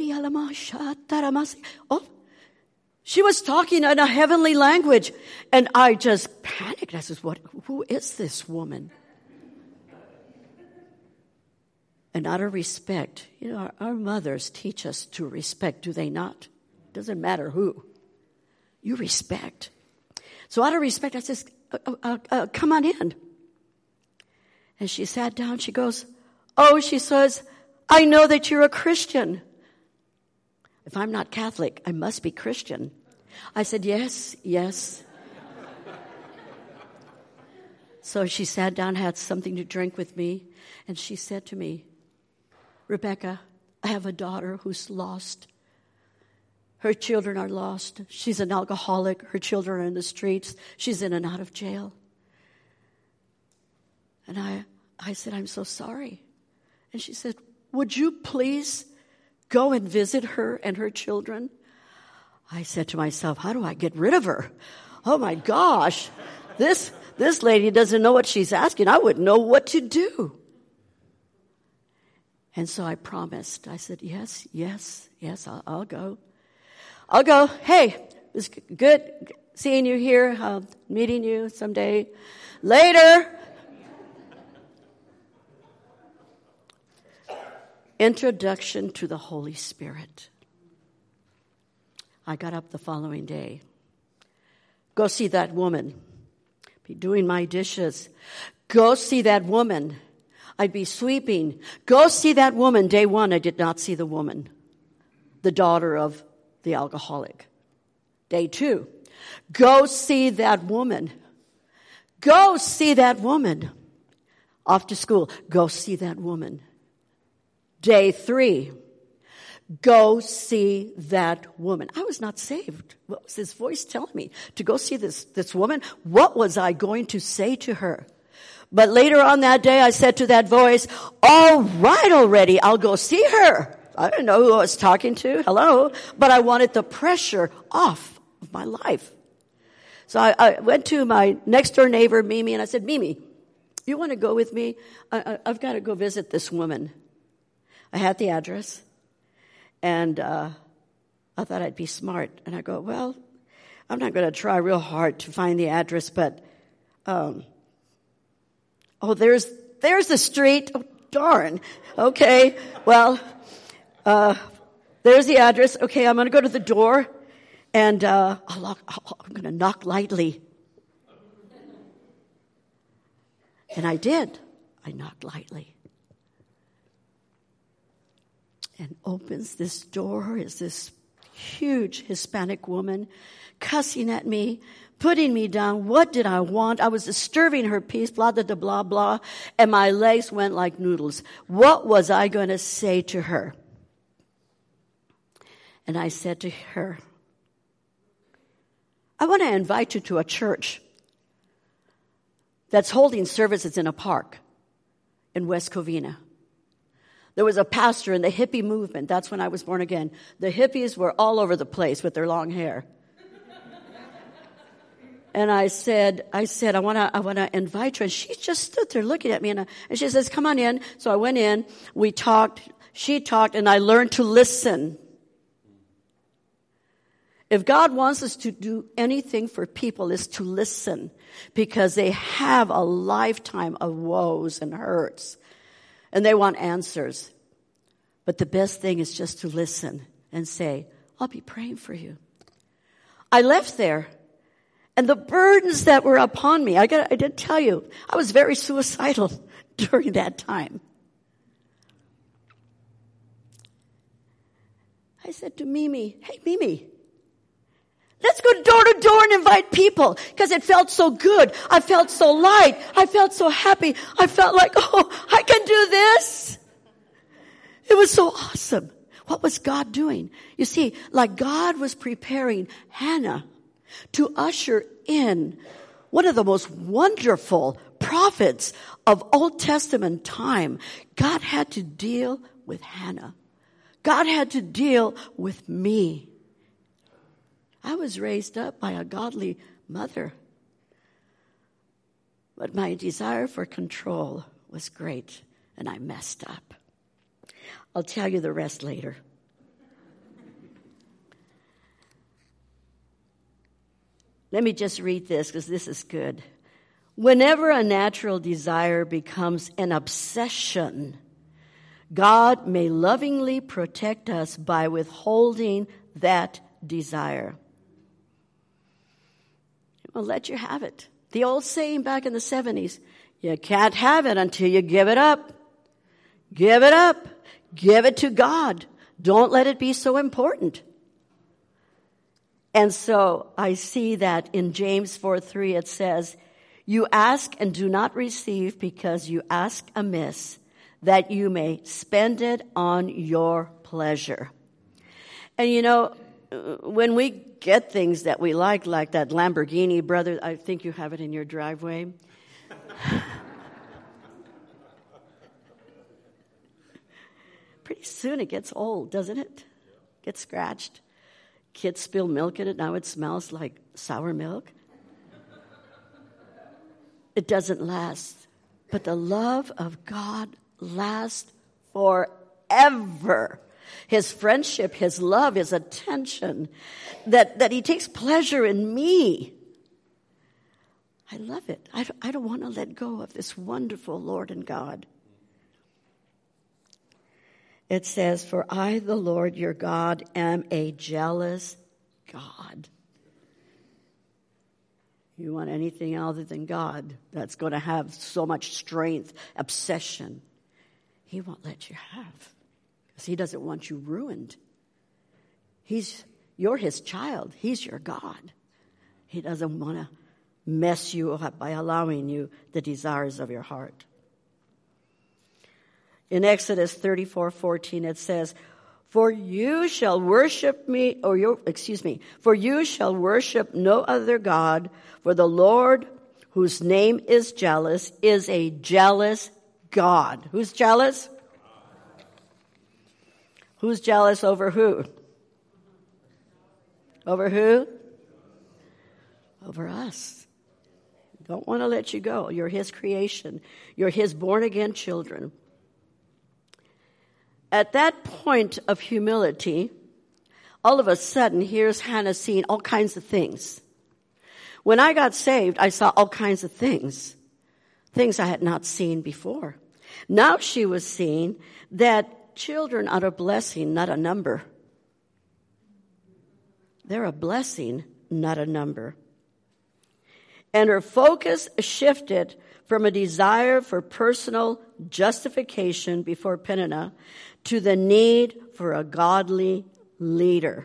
Oh, she was talking in a heavenly language, and I just panicked. I said, "What? Who is this woman?" And out of respect, you know, our, our mothers teach us to respect, do they not? Doesn't matter who. You respect. So out of respect, I said, uh, uh, uh, "Come on in." And she sat down. She goes, "Oh," she says, "I know that you're a Christian." If I'm not Catholic, I must be Christian. I said, yes, yes. So she sat down, had something to drink with me, and she said to me, "Rebecca, I have a daughter who's lost. Her children are lost. She's an alcoholic. Her children are in the streets. She's in and out of jail." And I, I said, "I'm so sorry." And she said, "Would you please go and visit her and her children?" I said to myself, how do I get rid of her? Oh my gosh, this, this lady doesn't know what she's asking. I wouldn't know what to do. And so I promised. I said, yes, yes, yes, I'll, I'll go. I'll go. Hey, it's good seeing you here, uh, meeting you someday. Later. Introduction to the Holy Spirit. I got up the following day. Go see that woman. Be doing my dishes. Go see that woman. I'd be sweeping. Go see that woman. Day one, I did not see the woman, the daughter of the alcoholic. Day two, go see that woman. Go see that woman. Off to school. Go see that woman. Day three, go see that woman. I was not saved. What was his voice telling me? To go see this, this woman? What was I going to say to her? But later on that day, I said to that voice, all right already, I'll go see her. I didn't know who I was talking to. Hello. But I wanted the pressure off of my life. So I, I went to my next door neighbor, Mimi, and I said, Mimi, you want to go with me? I, I, I've got to go visit this woman. I had the address. And uh I thought I'd be smart. And I go, well, I'm not going to try real hard to find the address, but, um, oh, there's, there's the street. Oh, darn. Okay. Well, uh, there's the address. Okay. I'm going to go to the door and, uh, I'll lock, I'll, I'm going to knock lightly. And I did. I knocked lightly. And opens this door is this huge Hispanic woman cussing at me, putting me down. What did I want? I was disturbing her peace, blah, blah, blah, blah, blah. And my legs went like noodles. What was I going to say to her? And I said to her, I want to invite you to a church that's holding services in a park in West Covina. There was a pastor in the hippie movement. That's when I was born again. The hippies were all over the place with their long hair. And I said, I said, I want to, I want to invite you. And she just stood there looking at me, and, I, and she says, come on in. So I went in, we talked, she talked, and I learned to listen. If God wants us to do anything for people, it's to listen, because they have a lifetime of woes and hurts, and they want answers. But the best thing is just to listen and say, I'll be praying for you. I left there, and the burdens that were upon me, I got, I did tell you, I was very suicidal during that time. I said to Mimi, hey, Mimi, let's go door to door and invite people, because it felt so good. I felt so light. I felt so happy. I felt like, oh, I can do this. It was so awesome. What was God doing? You see, like God was preparing Hannah to usher in one of the most wonderful prophets of Old Testament time. God had to deal with Hannah. God had to deal with me. I was raised up by a godly mother, but my desire for control was great, and I messed up. I'll tell you the rest later. Let me just read this, because this is good. Whenever a natural desire becomes an obsession, God may lovingly protect us by withholding that desire. Well, let you have it. The old saying back in the seventies, you can't have it until you give it up. Give it up. Give it to God. Don't let it be so important. And so I see that in James four three it says, you ask and do not receive because you ask amiss, that you may spend it on your pleasure. And you know, when we get things that we like, like that Lamborghini, brother, I think you have it in your driveway. Pretty soon it gets old, doesn't it? Gets scratched. Kids spill milk in it. Now it smells like sour milk. It doesn't last. But the love of God lasts forever. His friendship, his love, his attention, that, that he takes pleasure in me. I love it. I don't, I don't want to let go of this wonderful Lord and God. It says, for I, the Lord your God, am a jealous God. You want anything other than God that's going to have so much strength, obsession, he won't let you have. Because he doesn't want you ruined. He's, you're his child. He's your God. He doesn't want to mess you up by allowing you the desires of your heart. In Exodus thirty-four fourteen, it says, for you shall worship me, or you, excuse me, for you shall worship no other God, for the Lord, whose name is jealous, is a jealous God. Who's jealous? Who's jealous over who? Over who? Over us. Don't want to let you go. You're his creation. You're his born-again children. At that point of humility, all of a sudden, here's Hannah seeing all kinds of things. When I got saved, I saw all kinds of things. Things I had not seen before. Now she was seeing that children are a blessing, not a number. They're a blessing, not a number. And her focus shifted from a desire for personal justification before Peninnah to the need for a godly leader.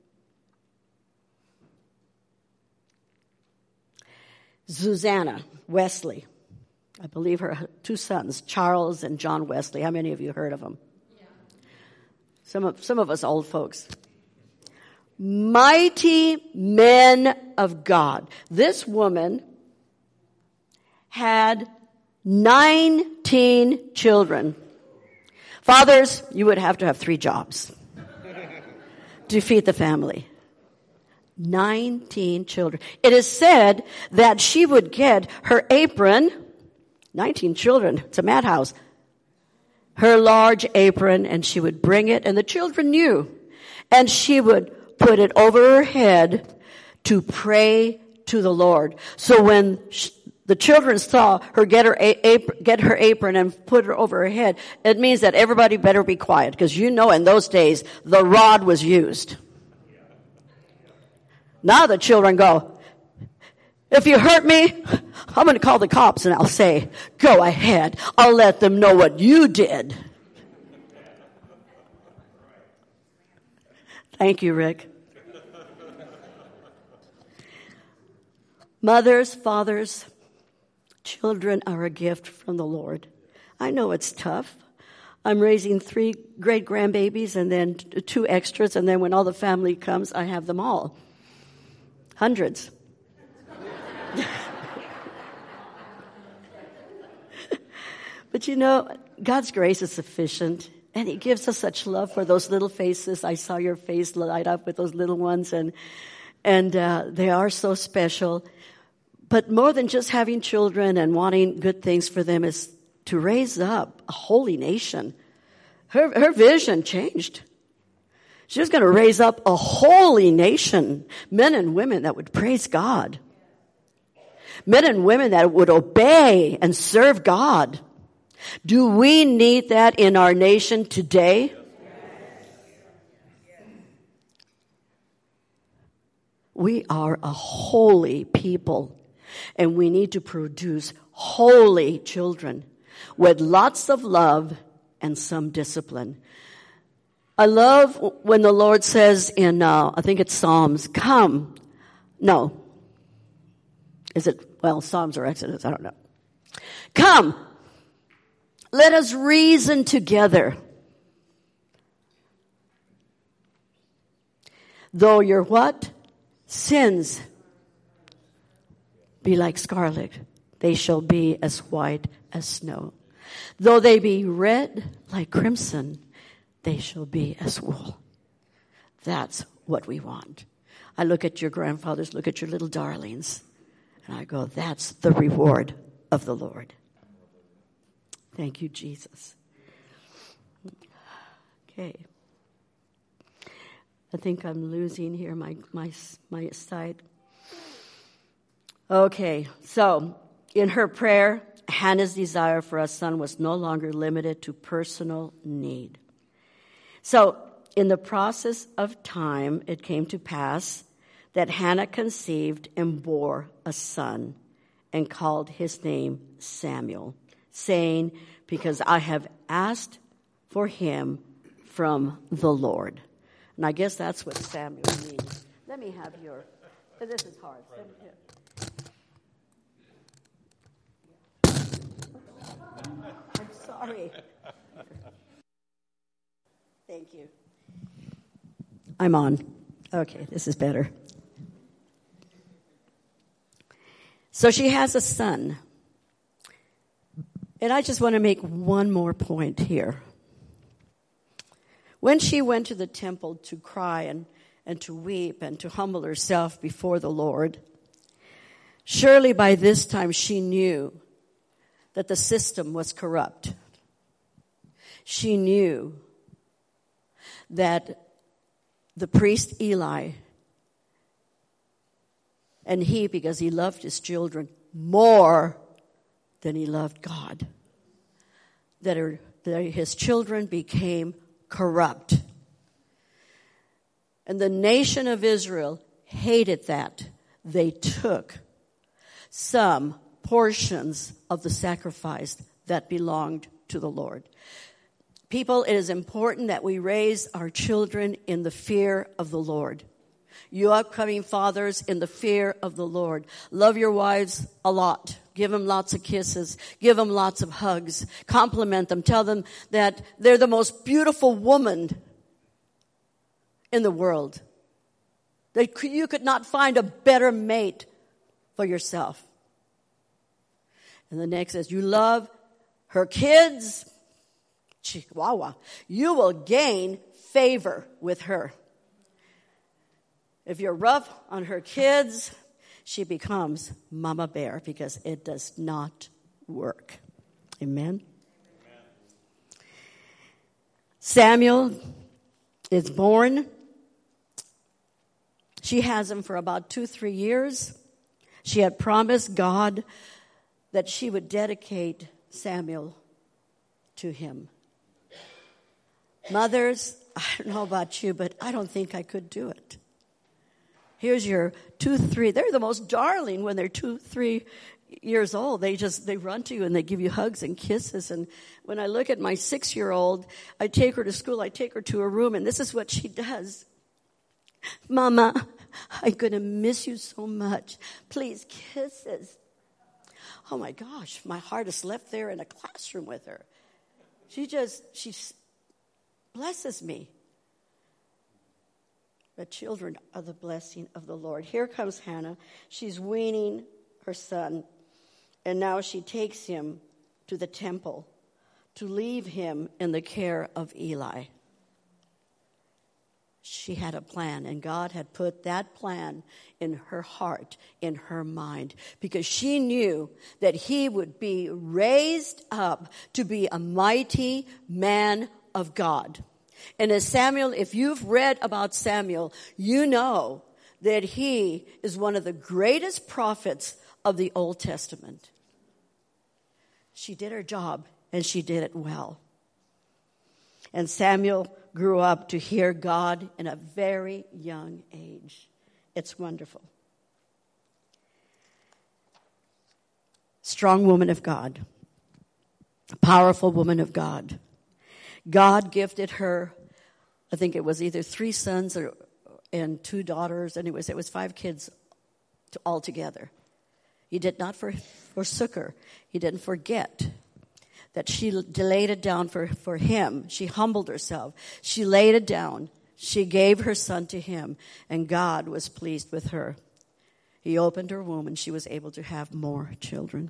Susanna Wesley, I believe her two sons, Charles and John Wesley. How many of you heard of them? Yeah. Some of, some of us old folks. Mighty men of God. This woman had nineteen children. Fathers, you would have to have three jobs to feed the family. nineteen children. It is said that she would get her apron, nineteen children, it's a madhouse, her large apron, and she would bring it, and the children knew. And she would put it over her head to pray to the Lord. So when she, the children saw her get her apron, get her apron and put her over her head, it means that everybody better be quiet, because you know in those days the rod was used. Now the children go, if you hurt me, I'm going to call the cops, and I'll say, go ahead. I'll let them know what you did. Thank you, Rick. Mothers, fathers, children are a gift from the Lord. I know it's tough. I'm raising three great grandbabies and then two extras, and then when all the family comes, I have them all. Hundreds. But you know, God's grace is sufficient, and He gives us such love for those little faces. I saw your face light up with those little ones, and and uh, they are so special. But more than just having children and wanting good things for them is to raise up a holy nation. Her her vision changed. She was going to raise up a holy nation, men and women that would praise God. Men and women that would obey and serve God. Do we need that in our nation today? We are a holy people, and we need to produce holy children with lots of love and some discipline. I love when the Lord says in, uh, I think it's Psalms, come. No. Is it, well, Psalms or Exodus, I don't know. Come. Let us reason together. Though your what? Sins be like scarlet, they shall be as white as snow. Though they be red like crimson, they shall be as wool. That's what we want. I look at your grandfathers, look at your little darlings, and I go, that's the reward of the Lord. Thank you, Jesus. Okay. I think I'm losing here my my my side. Okay, so in her prayer, Hannah's desire for a son was no longer limited to personal need. So in the process of time, it came to pass that Hannah conceived and bore a son and called his name Samuel, saying, because I have asked for him from the Lord. And I guess that's what Samuel means. Let me have your, this is hard. I'm sorry. Thank you. I'm on. Okay, this is better. So she has a son. And I just want to make one more point here. When she went to the temple to cry and, and to weep and to humble herself before the Lord, surely by this time she knew that the system was corrupt. She knew that the priest Eli. And he, because he loved his children more than he loved God, that, her, that his children became corrupt. And the nation of Israel hated that. They took some portions of the sacrifice that belonged to the Lord. People, it is important that we raise our children in the fear of the Lord. You upcoming fathers, in the fear of the Lord. Love your wives a lot. Give them lots of kisses. Give them lots of hugs. Compliment them. Tell them that they're the most beautiful woman in the world. That you could not find a better mate for yourself. And the next says, you love her kids. Chihuahua. You will gain favor with her. If you're rough on her kids, she becomes Mama Bear, because it does not work. Amen? Amen. Samuel is born. She has him for about two, three years. She had promised God that she would dedicate Samuel to him. Mothers, I don't know about you, but I don't think I could do it. Here's your two, three. They're the most darling when they're two, three years old. They just, they run to you and they give you hugs and kisses. And when I look at my six-year-old, I take her to school, I take her to a room, and this is what she does. Mama, I'm going to miss you so much. Please, kisses. Oh my gosh, my heart is left there in a classroom with her. She just, she blesses me. But children are the blessing of the Lord. Here comes Hannah. She's weaning her son. And now she takes him to the temple to leave him in the care of Eli. She had a plan, and God had put that plan in her heart, in her mind, because she knew that he would be raised up to be a mighty man of God. And as Samuel, if you've read about Samuel, you know that he is one of the greatest prophets of the Old Testament. She did her job, and she did it well. And Samuel grew up to hear God in a very young age. It's wonderful. Strong woman of God. Powerful woman of God. God gifted her, I think it was either three sons or, and two daughters. Anyways, it was five kids to, altogether. He did not for, forsook her. He didn't forget that she laid it down for, for him. She humbled herself. She laid it down. She gave her son to him, and God was pleased with her. He opened her womb, and she was able to have more children.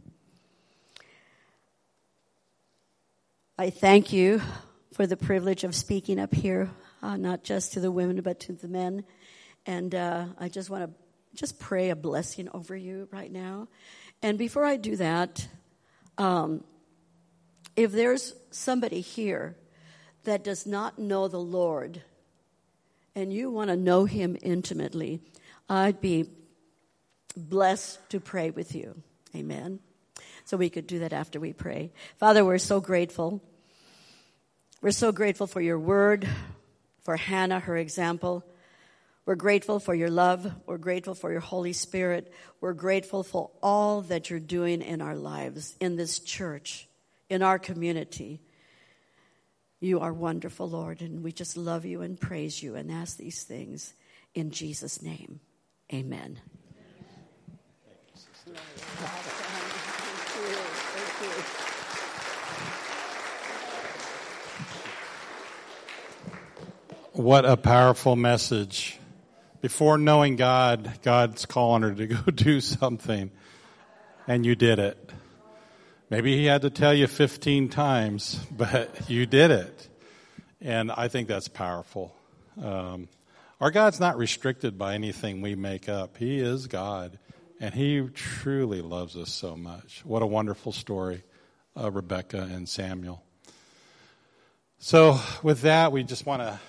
I thank you for the privilege of speaking up here, uh, not just to the women, but to the men. And uh, I just want to just pray a blessing over you right now. And before I do that, um, if there's somebody here that does not know the Lord and you want to know him intimately, I'd be blessed to pray with you. Amen. So we could do that after we pray. Father, we're so grateful. We're so grateful for your word, for Hannah, her example. We're grateful for your love. We're grateful for your Holy Spirit. We're grateful for all that you're doing in our lives, in this church, in our community. You are wonderful, Lord, and we just love you and praise you and ask these things in Jesus' name. Amen. Thank you. Thank you. What a powerful message. Before knowing God, God's calling her to go do something, and you did it. Maybe he had to tell you fifteen times, but you did it. And I think that's powerful. Um, our God's not restricted by anything we make up. He is God, and he truly loves us so much. What a wonderful story, uh, Rebecca and Samuel. So with that, we just want to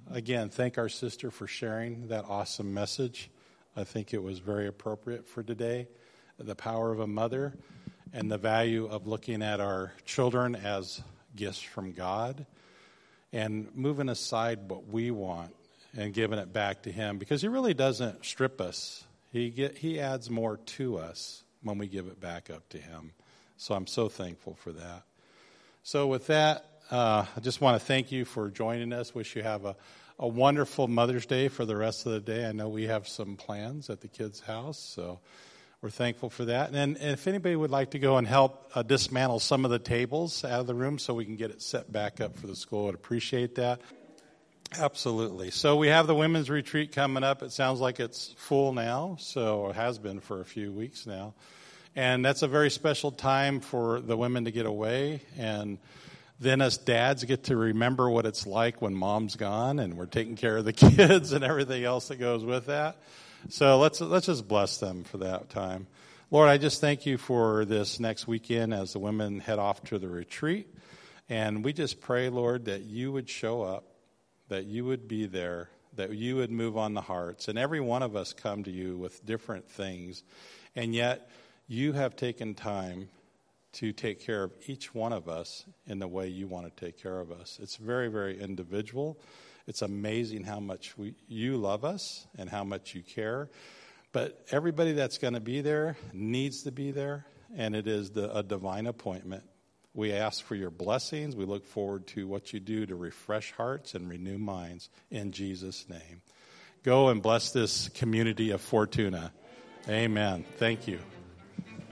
again, thank our sister for sharing that awesome message. I think it was very appropriate for today. The power of a mother and the value of looking at our children as gifts from God and moving aside what we want and giving it back to him, because he really doesn't strip us. He get, he adds more to us when we give it back up to him. So I'm so thankful for that. So with that, uh, I just want to thank you for joining us. Wish you have a, a wonderful Mother's Day for the rest of the day. I know we have some plans at the kids' house, so we're thankful for that. And, then, and if anybody would like to go and help uh, dismantle some of the tables out of the room so we can get it set back up for the school, I'd appreciate that. Absolutely. So we have the women's retreat coming up. It sounds like it's full now, so it has been for a few weeks now. And that's a very special time for the women to get away. And then us dads get to remember what it's like when mom's gone and we're taking care of the kids and everything else that goes with that. So let's let's just bless them for that time. Lord, I just thank you for this next weekend as the women head off to the retreat. And we just pray, Lord, that you would show up, that you would be there, that you would move on the hearts. And every one of us come to you with different things. And yet you have taken time to take care of each one of us in the way you want to take care of us. It's very, very individual. It's amazing how much we, you love us and how much you care. But everybody that's going to be there needs to be there, and it is the, a divine appointment. We ask for your blessings. We look forward to what you do to refresh hearts and renew minds in Jesus' name. Go and bless this community of Fortuna. Amen. Thank you.